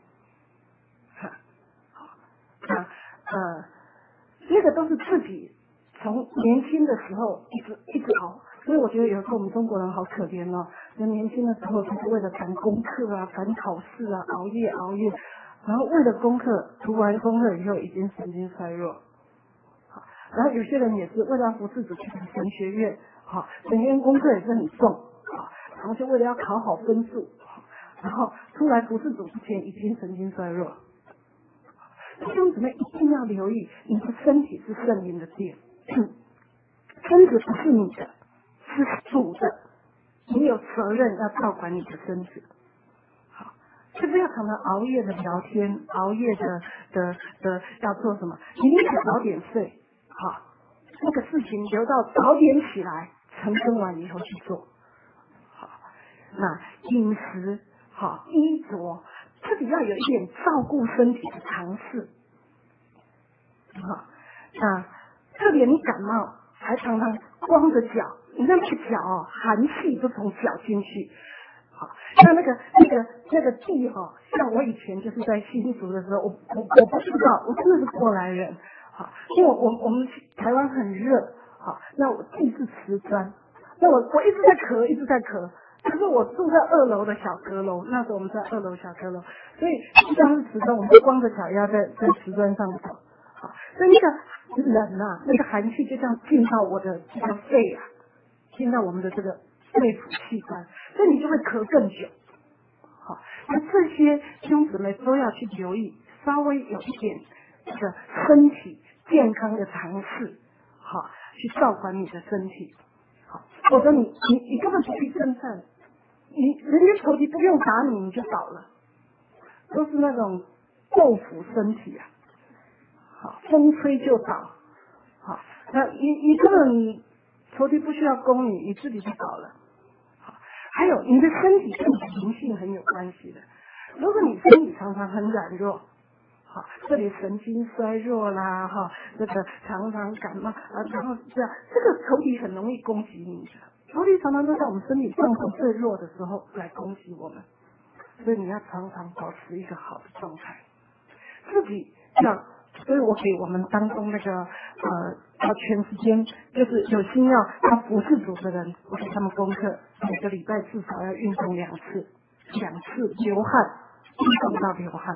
那个都是自己从年轻的时候一直熬。所以我觉得有时候我们中国人好可怜哦，年轻的时候就是为了赶功课赶考试熬夜，然后为了功课，读完功课以后已经神经衰弱。好，然后有些人也是为了服侍主去神学院，好，神学院功课也是很重，好，然后就为了要考好分数，然后出来服侍主之前已经神经衰弱。弟兄姊妹一定要留意，你的身体是圣灵的殿，身子不是你的，是主的，你有责任要照管你的身子。好，就不要常常熬夜的聊天，熬夜的要做什么？你宁可早点睡，好，那个事情留到早点起来，成功完以后去做。好，那饮食好，衣着自己要有一点照顾身体的尝试。好，那特别你感冒还常常光着脚，你那个脚寒气都从脚进去。好，那个地像我以前就是在新竹的时候，我不知道，我真的是过来人。好，因为我们台湾很热，好，那我地是瓷砖，那我一直在咳。可是我住在2楼的小阁楼，那时候我们在2楼小阁楼，所以地上是瓷砖，我们就光着脚要在瓷砖上走。好，所以那个冷那个寒气就这样进到我的这个肺进到我们的这个肺腑器官，所以你就会咳更久。好，那这些兄姊妹都要去留意，稍微有一点这个身体健康的尝试，好，去照管你的身体。好，否则你根本不必征战，人家头皮不用打你就倒了，都是那种豆腐身体好，风吹就倒。好，那你根本头皮不需要攻你自己就倒了。好，还有你的身体跟你的灵性很有关系的。如果你身体常常很软弱，好，这里神经衰弱啦，这个常常感冒然后这样，这个头皮很容易攻击你的。头皮常常都在我们身体状况最弱的时候来攻击我们，所以你要常常保持一个好的状态，自己要。所以我给我们当中那个要全时间就是有心要服侍主的人，我给他们功课，每个礼拜至少要运动2次流汗，运动到流汗。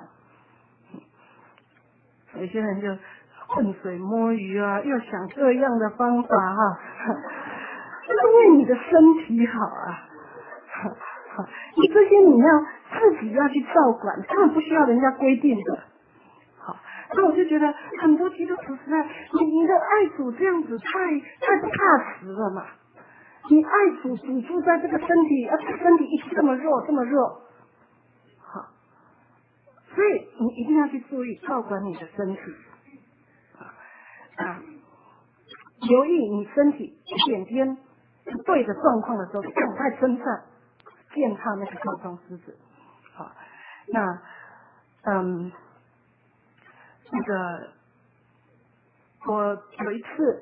有些人就浑水摸鱼又想各样的方法就是为你的身体好你这些你要自己要去照管，根本不需要人家规定的。好，那我就觉得很多基督徒实在，你的爱主这样子太不踏实了嘛。你爱主住在这个身体，而且身体一直这么弱，好，所以你一定要去注意照管你的身体留意你身体一点点不对的状况的时候，赶快称赞践踏那个高中狮子。好，那那个我有一次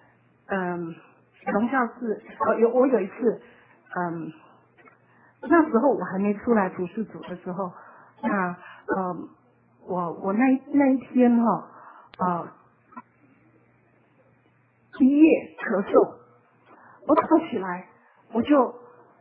荣教室我有一次那时候我还没出来服事主的时候，那我那一天一夜咳嗽，我早上起来我就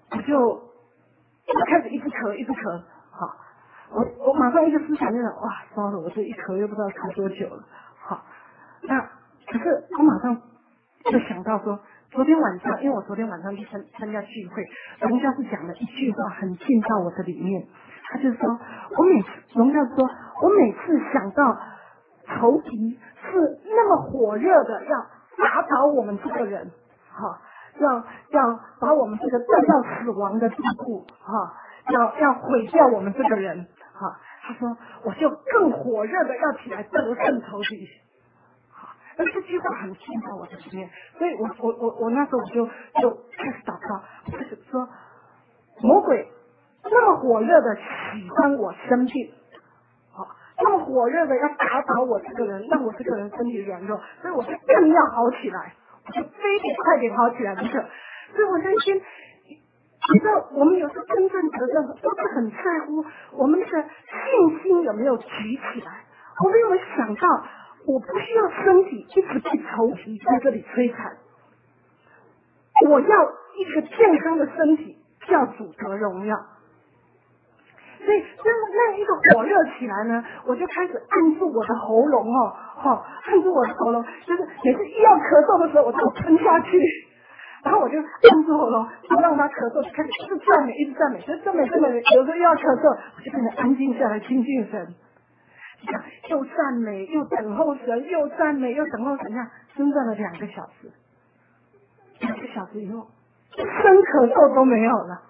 开始一直咳，好，我马上一个思想就想，哇，糟了，我这一咳又不知道咳多久了，好，那可是我马上就想到说，昨天晚上，因为我昨天晚上去参加聚会，荣教师讲了一句话很进到我的里面，他就是说，荣教师说，我每次想到仇敌是那么火热的要打倒我们这个人，要把我们这个带到死亡的地步，要毁掉我们这个人，他说我就更火热的要起来得胜仇敌。而这句话很进到我的里面，所以我那时候就开始祷告，开始说魔鬼那么火热的喜欢我生病，那么火热的要打倒我这个人，让我这个人身体软弱，所以我就更要好起来，我就非得快点好起来不可。所以我那天，你知道，我们有时候真正得胜，都是很在乎我们的信心有没有举起来。我们有没有想到，我不需要身体一直被仇敌在这里摧残，我要一个健康的身体，叫主得荣耀。所以那一个火热起来呢，我就开始按住我的喉咙按住我的喉咙，就是每次一要咳嗽的时候，我就吞下去，然后我就按住喉咙，不让他咳嗽，就开始一直赞美，就赞美，有时候又要咳嗽，我就变得安静下来，亲近神，又赞美又等候神，又赞美又等候神，真正的2个小时，2个小时以后，一声咳嗽都没有了，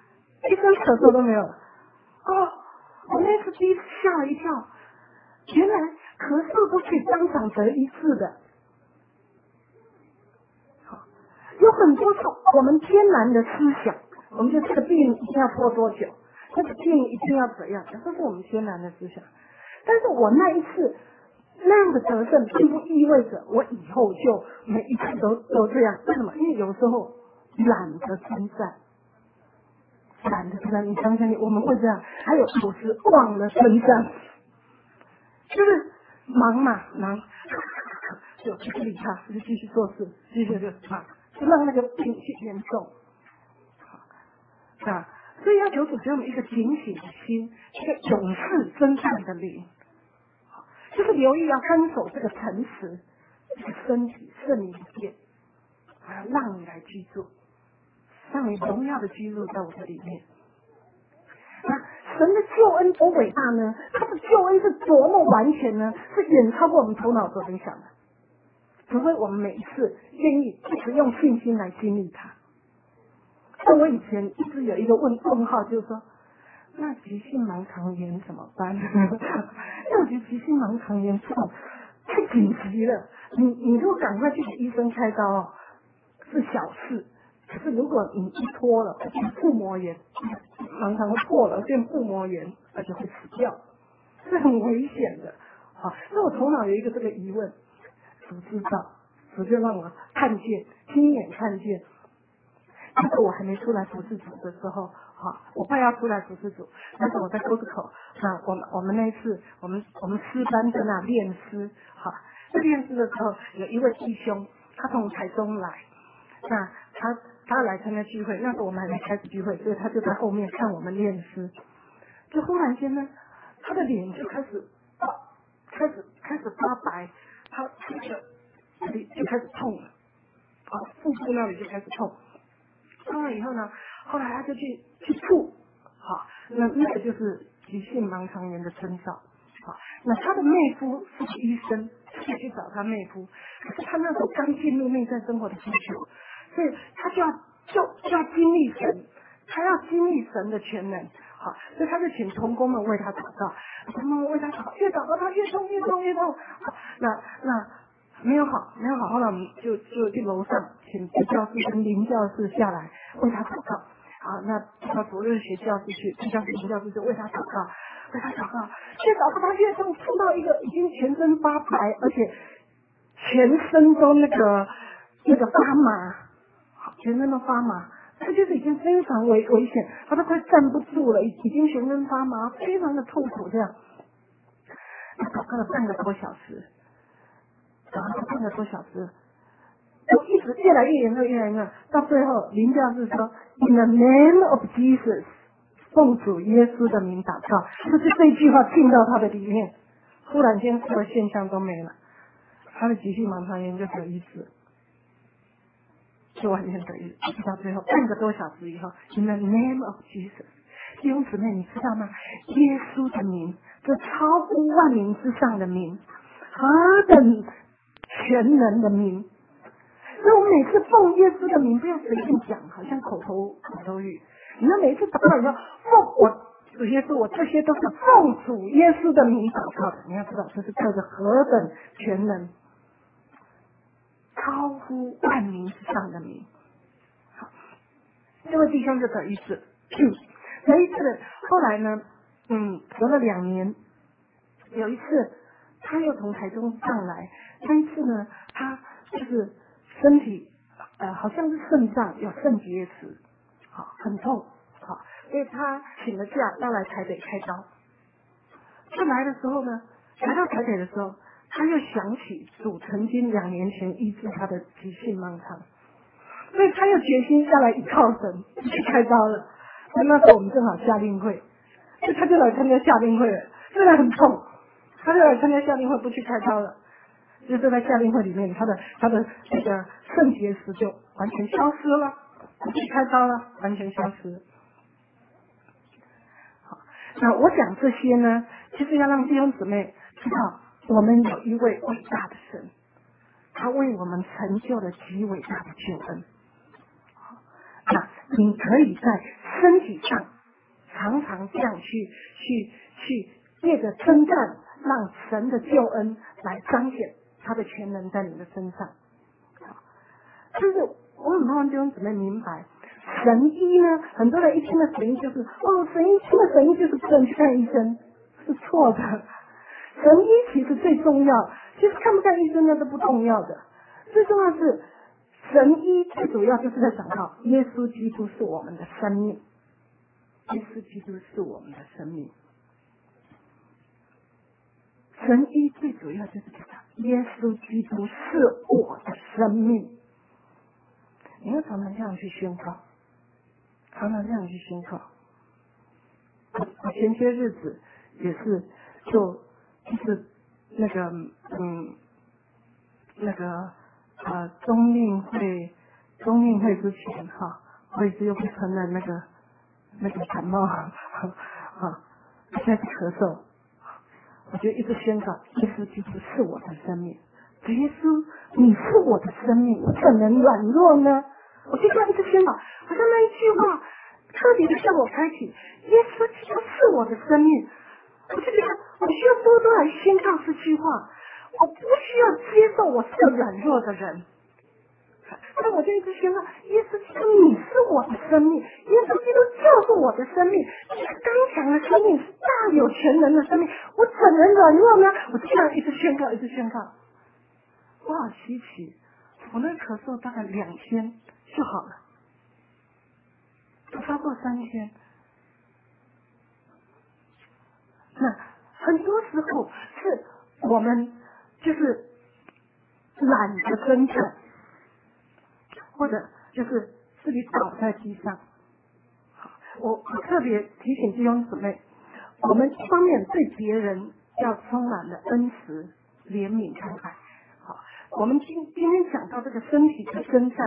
我那次第一次吓了一跳，原来咳嗽都可以当场得医治的。有很多是我们天然的思想，我们就这个病一定要拖多久，这个病一定要怎样，这是我们天然的思想。但是我那一次那样的得胜，并不意味着我以后就每一次都这样。为什么？因为有时候懒得称赞。你想想，我们会这样，还有时忘了称赞，就是忙，就不理他，就继续做事，继续就让那个病去严重。所以要求主给我们一个警醒的心，一个勇士征战的灵，就是留意要看守这个诚实，这个身体圣灵的殿，让你来居住。让你荣耀的居住在我的里面。那神的救恩多伟大呢？他的救恩是多么完全呢？是远超过我们头脑所能想的。除非我们每一次愿意一直用信心来经历它。像我以前一直有一个问号，就是说，那急性盲肠炎怎么办？那我觉得急性盲肠炎这种太紧急了，你如果赶快去给医生开刀是小事。可是如果你一拖了，腹膜炎，盲肠会破了，变腹膜炎，而且会死掉，是很危险的。好，那我头脑有一个这个疑问，主知道，主就让我看见，亲眼看见。那时候我还没出来服侍主的时候，我快要出来服侍主，那时候我在沟子口，我们那一次，我们诗班在那练诗，在练诗的时候，有一位弟兄，他从台中来，那他来参加聚会，那时候我们还没开始聚会，所以他就在后面看我们练诗。就忽然间呢，他的脸就开始发白，他这里就开始痛了，腹部那里就开始痛。痛了以后呢，后来他就去吐， 那个就是急性盲肠炎的征兆。好，那他的妹夫是医生，就去找他妹夫，可是他那时候刚进入内在生活的需求，所以他就要经历神，他要经历神的全能。好，所以他就请同工们为他祷告，同工们为他祷告，越祷告他越痛越痛越痛。好，那没有好，后来我们就去楼上请教师跟林教师下来为他祷告。好，那到左右学教室去，教室林教师就为他祷告。越祷告他越痛，痛到一个已经全身发白，而且全身都那个发麻，全身都发麻，他就是已经非常危险，他都快站不住了，已经全身发麻，非常的痛苦这样。他祷告了半个多小时，我一直越来越严重，到最后林教士说 In the name of Jesus， 奉主耶稣的名祷告，就是这句话进到他的里面，忽然间所有现象都没了，他的急性盲肠炎就得医治，就完全得医治。到最后半个多小时以后 In the name of Jesus， 弟兄姊妹你知道吗？耶稣的名，这超乎万名之上的名，何等全能的名。所以我每次奉耶稣的名不要随便讲，好像口头语。你要每次祷告以后，奉我主耶稣，我这些都是奉主耶稣的名祷告的。你要知道这是带着何等全能，超乎万名之上的名。好，这位弟兄就得医治，得医治。后来呢，隔了2年，有一次他又从台中上来，那一次呢，他就是身体好像是肾脏有肾结石，好很痛，好，所以他请了假要来台北开刀。他来的时候呢，来到台北的时候，他又想起主曾经2年前医治他的急性盲肠，所以他又决心下来依靠神去开刀了。那时候我们正好夏令会，所以他就来参加夏令会了，虽然很痛，他就来参加夏令会，不去开刀了。就是在夏令会里面，他的那个肾结石就完全消失了，不去开刀了，完全消失。好，那我讲这些呢，其实要让弟兄姊妹知道，我们有一位伟大的神，他为我们成就了极伟大的救恩。那你可以在身体上常常这样去借着称赞，让神的救恩来彰显他的全能在你的身上。就是我很盼望弟兄姊妹明白，神医呢，很多人一听的神医就是神医，听的神医就是不能去看医生，是错的。神医其实最重要，其实看不看医生那都不重要的，最重要是神医最主要就是在讲到耶稣基督是我们的生命，耶稣基督是我们的生命。神医最主要就是讲耶稣基督是我的生命。你要常常这样去宣告，常常这样去宣告。我前些日子也是就是那个中运会之前哈，我也是又被传染那个感冒现在是咳嗽，我就一直宣告耶稣基督是我的生命，主耶稣你是我的生命，我怎能软弱呢？我就这样一直宣告，好像那一句话特别的向我开启，耶稣基督是我的生命，我就觉得我需要多多来宣告这句话，我不需要接受我是个软弱的人。那我就一直宣告，耶稣基督你是我的生命，耶稣基督就是我的生命，是刚强的生命，是大有全能的生命，我怎能软弱呢？我就这样一直宣告，一直宣告。我好稀奇，我那咳嗽大概2天就好了，不超过3天。那很多时候是我们就是懒得真正，或者就是自己倒在地上。我特别提醒弟兄姊妹，我们一方面对别人要充满了恩慈、怜悯、慷慨。好，我们今天讲到这个身体的征战，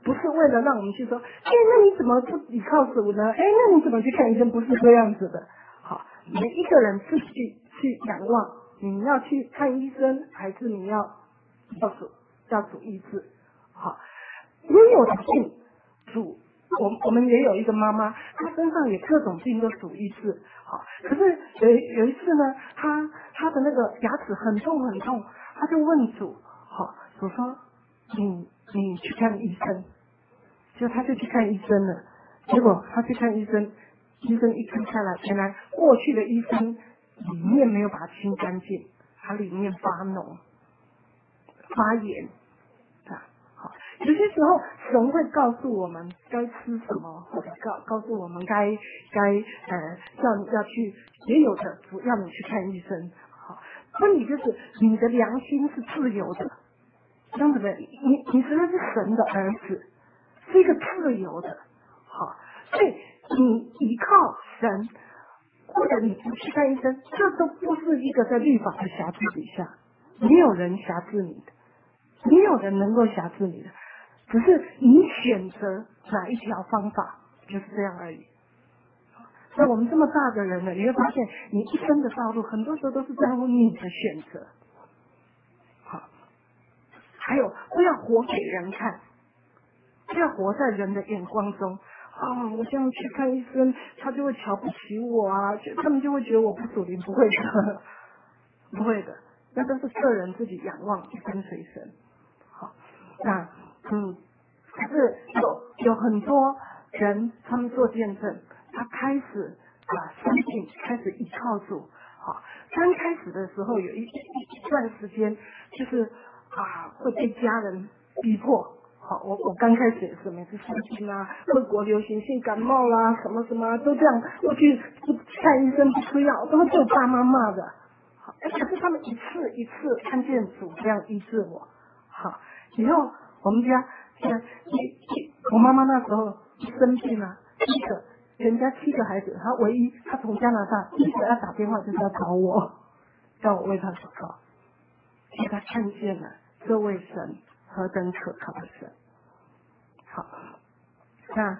不是为了让我们去说，那你怎么不依靠主呢？那你怎么去看医生？不是这样子的。好，每一个人自己去仰望，你要去看医生，还是你要主医治？好，也有的病主。我们也有一个妈妈，她身上也各种病都主医治，好，可是有一次呢，她的那个牙齿很痛，她就问主，好，主说你去看医生，就她就去看医生了，结果她去看医生，医生一看下来，原来过去的医生里面没有把它清干净，它里面发脓、发炎。有些时候神会告诉我们该吃什么，或者告诉我们该叫你要去，也有的主要你去看医生。好，问题就是你的良心是自由的，这样子的，你实在是神的儿子，是一个自由的。好，所以你依靠神，或者你不去看医生，这都不是一个在律法的辖制底下，没有人辖制你的，没有人能够辖制你的。只是你选择哪一条方法，就是这样而已。那我们这么大的人了，你会发现，你一生的道路，很多时候都是在乎你的选择。好，还有不要活给人看，不要活在人的眼光中。我这样去看医生，他就会瞧不起我啊，他们就会觉得我不属灵，不会的，不会的，那都是个人自己仰望跟随神。好，那。可是有很多人，他们做见证，他开始生病，开始依靠主。好，刚开始的时候有一段时间，就是会被家人逼迫。好，我刚开始也是，每次生病各国流行性感冒啦，什么什么都这样，都去看医生不吃药，都会被我爸妈骂的。好，可是他们一次一次看见主这样医治我。好，以后。我们家我妈妈那时候生病了，全家7个孩子，她从加拿大第一个要打电话就是要找我，叫我为她祷告，因为她看见了这位神何等可靠的神。好，那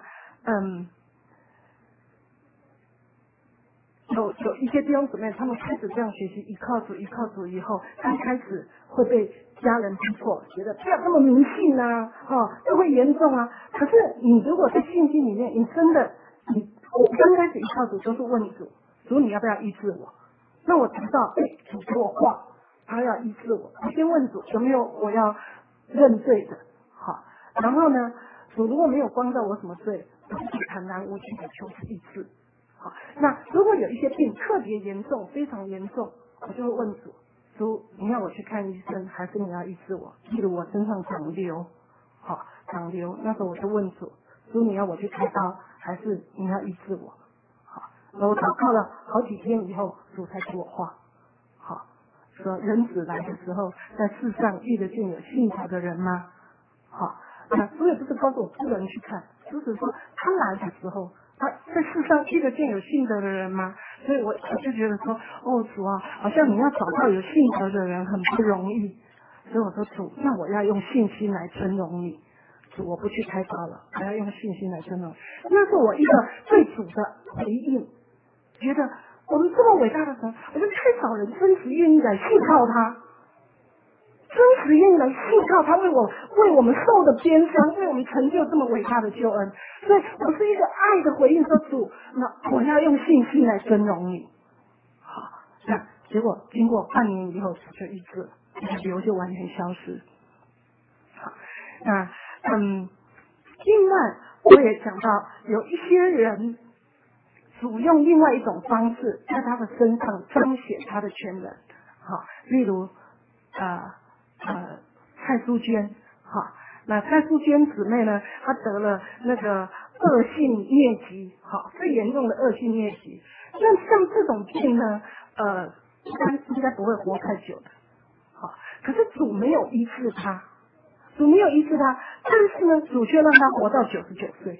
有一些弟兄姊妹，他们开始这样学习依靠主以后，刚开始会被家人逼迫，觉得不要这么迷信这会严重啊。可是你如果在信心里面，你真的，我刚开始依靠主都是问主你要不要医治我？那我知道，主给我话，他要医治我，我先问主有没有我要认罪的，好，然后呢，主如果没有光照我什么罪，我就坦然无惧的求医治。好，那如果有一些病特别严重，非常严重，我就会问主，你要我去看医生，还是你要医治我？例如我身上长瘤，长瘤，那时候我就问主，你要我去开刀，还是你要医治我？好，然后我祷告了好几天以后，主才给我话，好，说人子来的时候，在世上遇得见有信他的人吗？好，那主也不是告诉我不能去看，就是说他来的时候。他在世上遇得见有信德的人吗？所以我就觉得说，主啊，好像你要找到有信德的人很不容易。所以我说主，那我要用信心来尊荣你。主，我不去开刀了，我要用信心来尊荣。那是我一个对主的回应，觉得我们这么伟大的神，我觉得太少人真实愿意来信靠他。真实愿意来信靠他为我们受的鞭伤，为我们成就这么伟大的救恩，所以我是一个爱的回应，说主，那我要用信心来尊荣你。好，那结果经过半年以后就医治了，瘤就完全消失。好，那另外我也讲到有一些人主用另外一种方式在他的身上彰显他的全能。好，例如蔡淑娟，那蔡淑娟姊妹呢，她得了那个恶性疟疾，最严重的恶性疟疾。那像这种病呢，应该不会活太久的。可是主没有医治她，但是呢，主却让她活到99岁。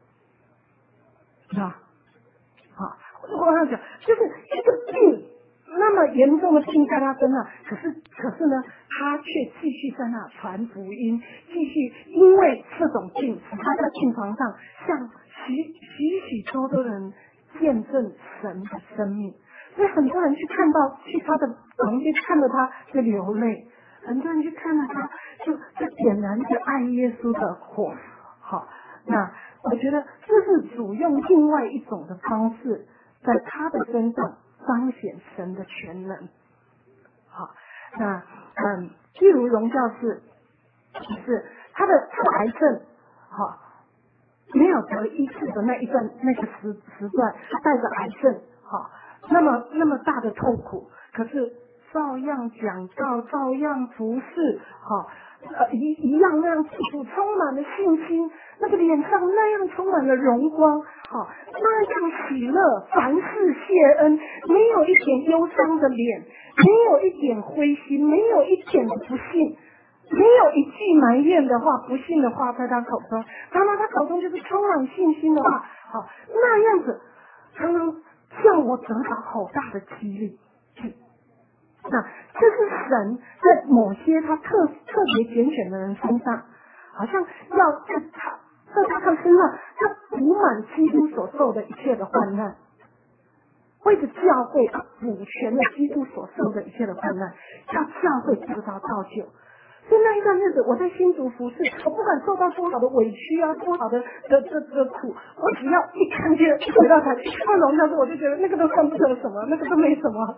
我就跟他讲，就是一个病那么严重的病在他身上，可是呢，他却继续在那传福音，继续因为这种病，使他在病床上向许多人见证神的生命。所以很多人去他的房间看到他就流泪，很多人去看到他就点燃这爱耶稣的火。好，那我觉得这是主用另外一种的方式在他的身上彰显神的全能。好，那譬如荣教士他的癌症，好，没有得医治的那个时段，他带着癌症，好，那么大的痛苦，可是照样讲道，照样服侍，好，一样那样主充满了信心，那个脸上那样充满了荣光，好，那样喜乐，凡事谢恩，没有一点忧伤的脸，没有一点灰心，没有一点的不幸，没有一句埋怨的话、不幸的话在他口中，常常他口中就是充满信心的话，好，那样子常常让我得到好大的激励。那这是神在某些他特别拣选的人身上，好像要在他身上，他补满基督所受的一切的患难，为着教会补全了基督所受的一切的患难，让教会得到造就。所以那一段日子，我在新竹服侍，我不管受到多少的委屈啊，多少的苦，我只要一看见回到台，一看荣耀，我就觉得那个都算不得什么，那个都没什么，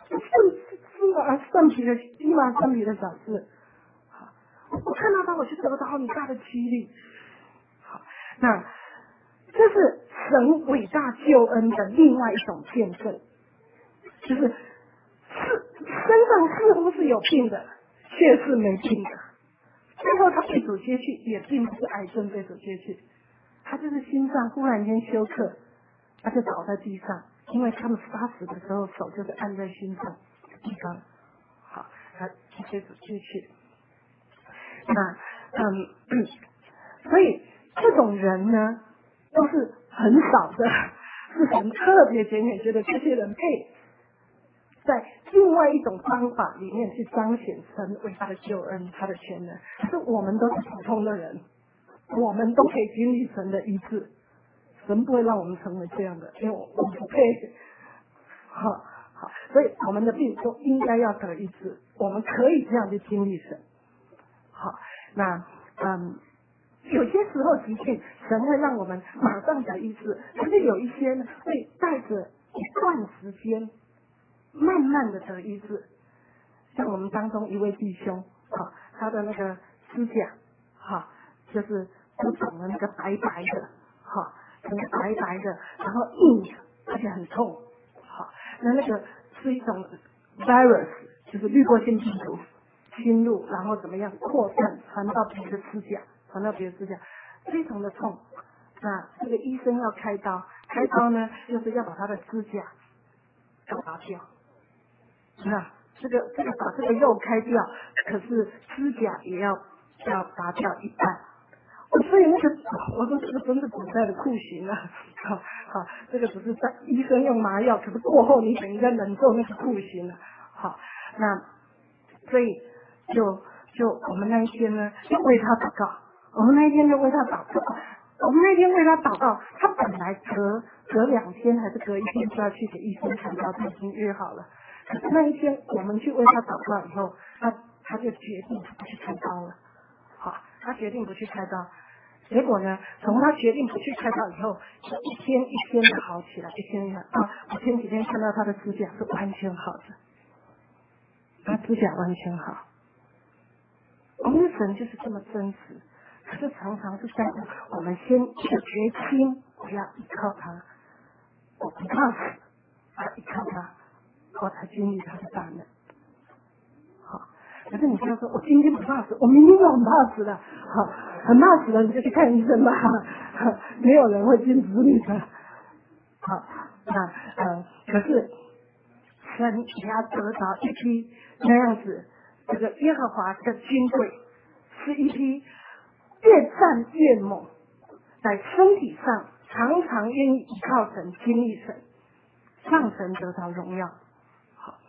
算皮的小事。好，我看到他，我就得到很大的激励。好，那这是神伟大救恩的另外一种见证，就是身上似乎是有病的，却是没病的。最后他被主接去，也并不是癌症被主接去，他就是心脏忽然间休克，他就倒在地上，因为他们杀死的时候手就是按在心脏的地方。好，他就被主接去。那所以这种人呢，都是很少的，是神特别拣选，觉得这些人配在另外一种方法里面去彰显神伟大的救恩，他的全能。可是我们都是普通的人，我们都可以经历神的医治，神不会让我们成为这样的，因为我们不配。好，所以我们的病都应该要得医治，我们可以这样去经历神。好，那有些时候的确神会让我们马上得医治，可是有一些呢会带着一段时间慢慢的得医治。像我们当中一位弟兄，他的那个指甲，就是都长了那个白白的，整个白白的，然后硬，而且很痛。好，那个是一种 virus， 就是滤过性病毒侵入，然后怎么样扩散传到别的指甲，非常的痛。那这个医生要开刀呢，就是要把他的指甲要拔掉。那这个把这个肉开掉，可是指甲也要拔掉一半。所以那个我说这个真是古代的酷刑啊！好，这个只是在医生用麻药，可是过后你等于在忍受那个酷刑了。好，那所以就我们那一天呢，就为他祷告。我们那天为他祷告，他本来隔2天还是隔1天就要去给医生开刀，他已经约好了。可是那一天我们去为他祷告以后，他就决定不去开刀了。好，他决定不去开刀。结果呢，从他决定不去开刀以后，就一天一天的好起来，一天一天我前几天看到他的指甲是完全好的，他指甲完全好。我们的神就是这么真实，可是常常是在我们先一个决心，我要依靠他，我不怕死，依靠他，我才经历他的大能。好，可是你不要说我今天不怕死，我明天就很怕死了。好，很怕死了你就去看医生吧，没有人会禁止你的。好，那可是神也要得到一批那样子，这个耶和华的军队是一批越战越猛，在身体上常常愿意依靠神、经历神，让神得到荣耀。好，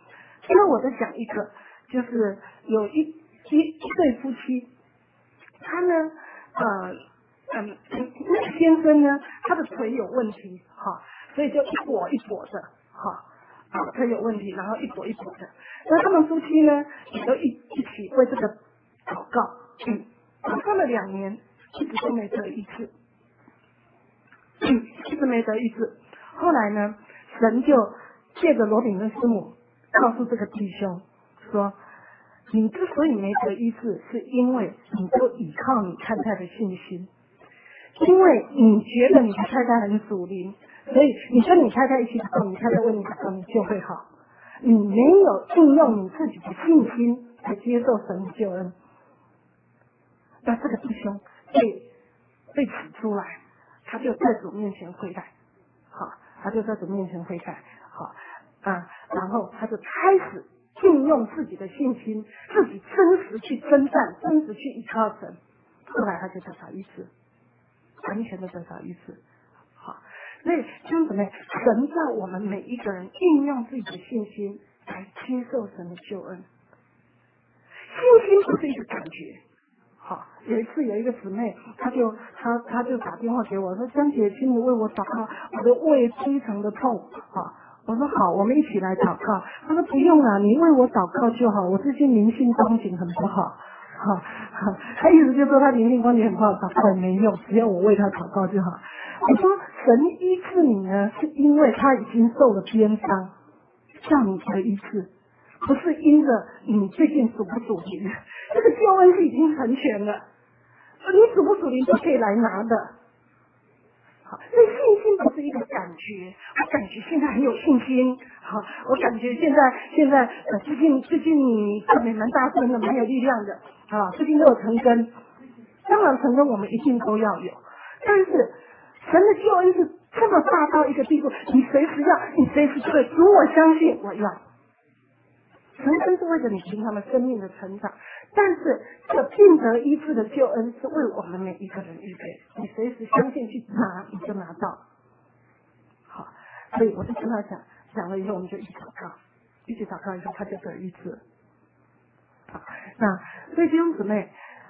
那我再讲一个，就是有一对夫妻，他呢，那个先生呢，他的腿有问题，所以就一跛一跛的，腿有问题，然后一跛一跛的。那他们夫妻呢，也都一起为这个祷告，祷告了2年，一直都没得医治，一直没得医治。后来呢，神就借着罗炳跟师母告诉这个弟兄说，你之所以没得医治，是因为你都倚靠你太太的信心，因为你觉得你的太太很属灵，所以你跟你太太一起祷告，你太太为你祷告，你就会好。你没有应用你自己的信心来接受神的救恩。那这个弟兄被指出来，他就在主面前悔改，他就在主面前悔改，然后他就开始应用自己的信心，自己真实去征战，真实去依靠神。后来他就得到医治，完全的得到医治。所以弟兄姊妹，神叫我们每一个人应用自己的信心来接受神的救恩。信心不是一个感觉。有一次有一个姊妹，她就打电话给我说，江姐，请你为我祷告，我的胃非常的痛。我说好，我们一起来祷告。她说不用啦，你为我祷告就好，我最近灵性光景很不好。她意思就是说她灵性光景很不好，祷告也没用，只要我为她祷告就好。我说神医治你呢，是因为他已经受了鞭伤，叫你得医治，不是因着你最近属不属灵。这个救恩是已经成全了，你属不属灵都可以来拿的。所以信心不是一个感觉，我感觉现在很有信心，我感觉现在最近你赞美蛮大声的，蛮有力量的，最近都有成根。当然成根我们一定都要有，但是神的救恩是这么大到一个地步，你随时要，你随时对，主我相信我要。成根是为了你平常的生命的成长，但是这病得医治的救恩是为我们每一个人预备，你随时相信去拿，你就拿到。所以我就跟他讲了以后，我们就一起祷告，一起祷告以后他就得医治。那所以弟兄姊妹，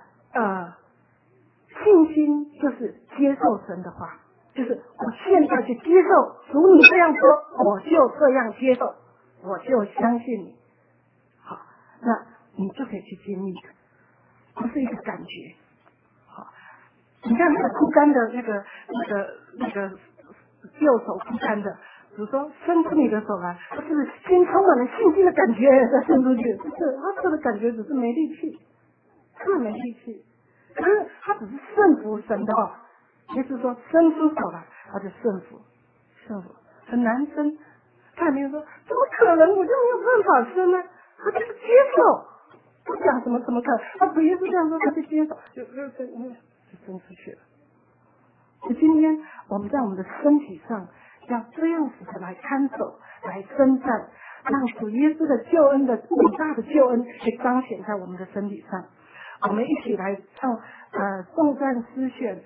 信心就是接受神的话，就是我现在去接受主你这样说，我就这样接受，我就相信你。那你就可以去经历，不是一个感觉。你看那个枯干的那个右手枯干的，比如说伸出你的手来，他是先充满了信心的感觉再伸出去，不是他这个感觉只是没力气，根本没力气。可是他只是顺服神的话，也就是说伸出手来，他就顺服，很难伸。他也没有说怎么可能，我就没有办法伸呢？他就是接受，不讲什么可能，他主耶稣这样说，他就接受，就伸出去了。所以今天我们在我们的身体上要这样子的来看守，来征战，让主耶稣的救恩的伟大的救恩去彰显在我们的身体上。我们一起来唱颂赞诗选，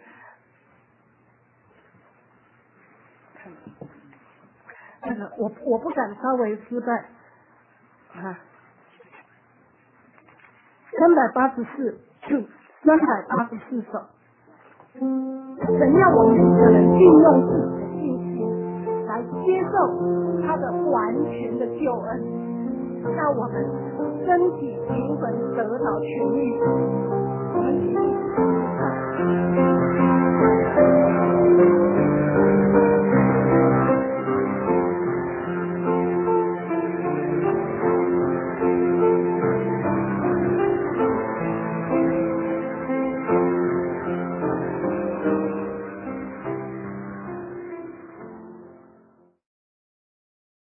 那个我不敢稍微失败384首。神要我们每个人运用自己的信心来接受他的完全的救恩，让我们身体灵魂得到痊愈。我们一起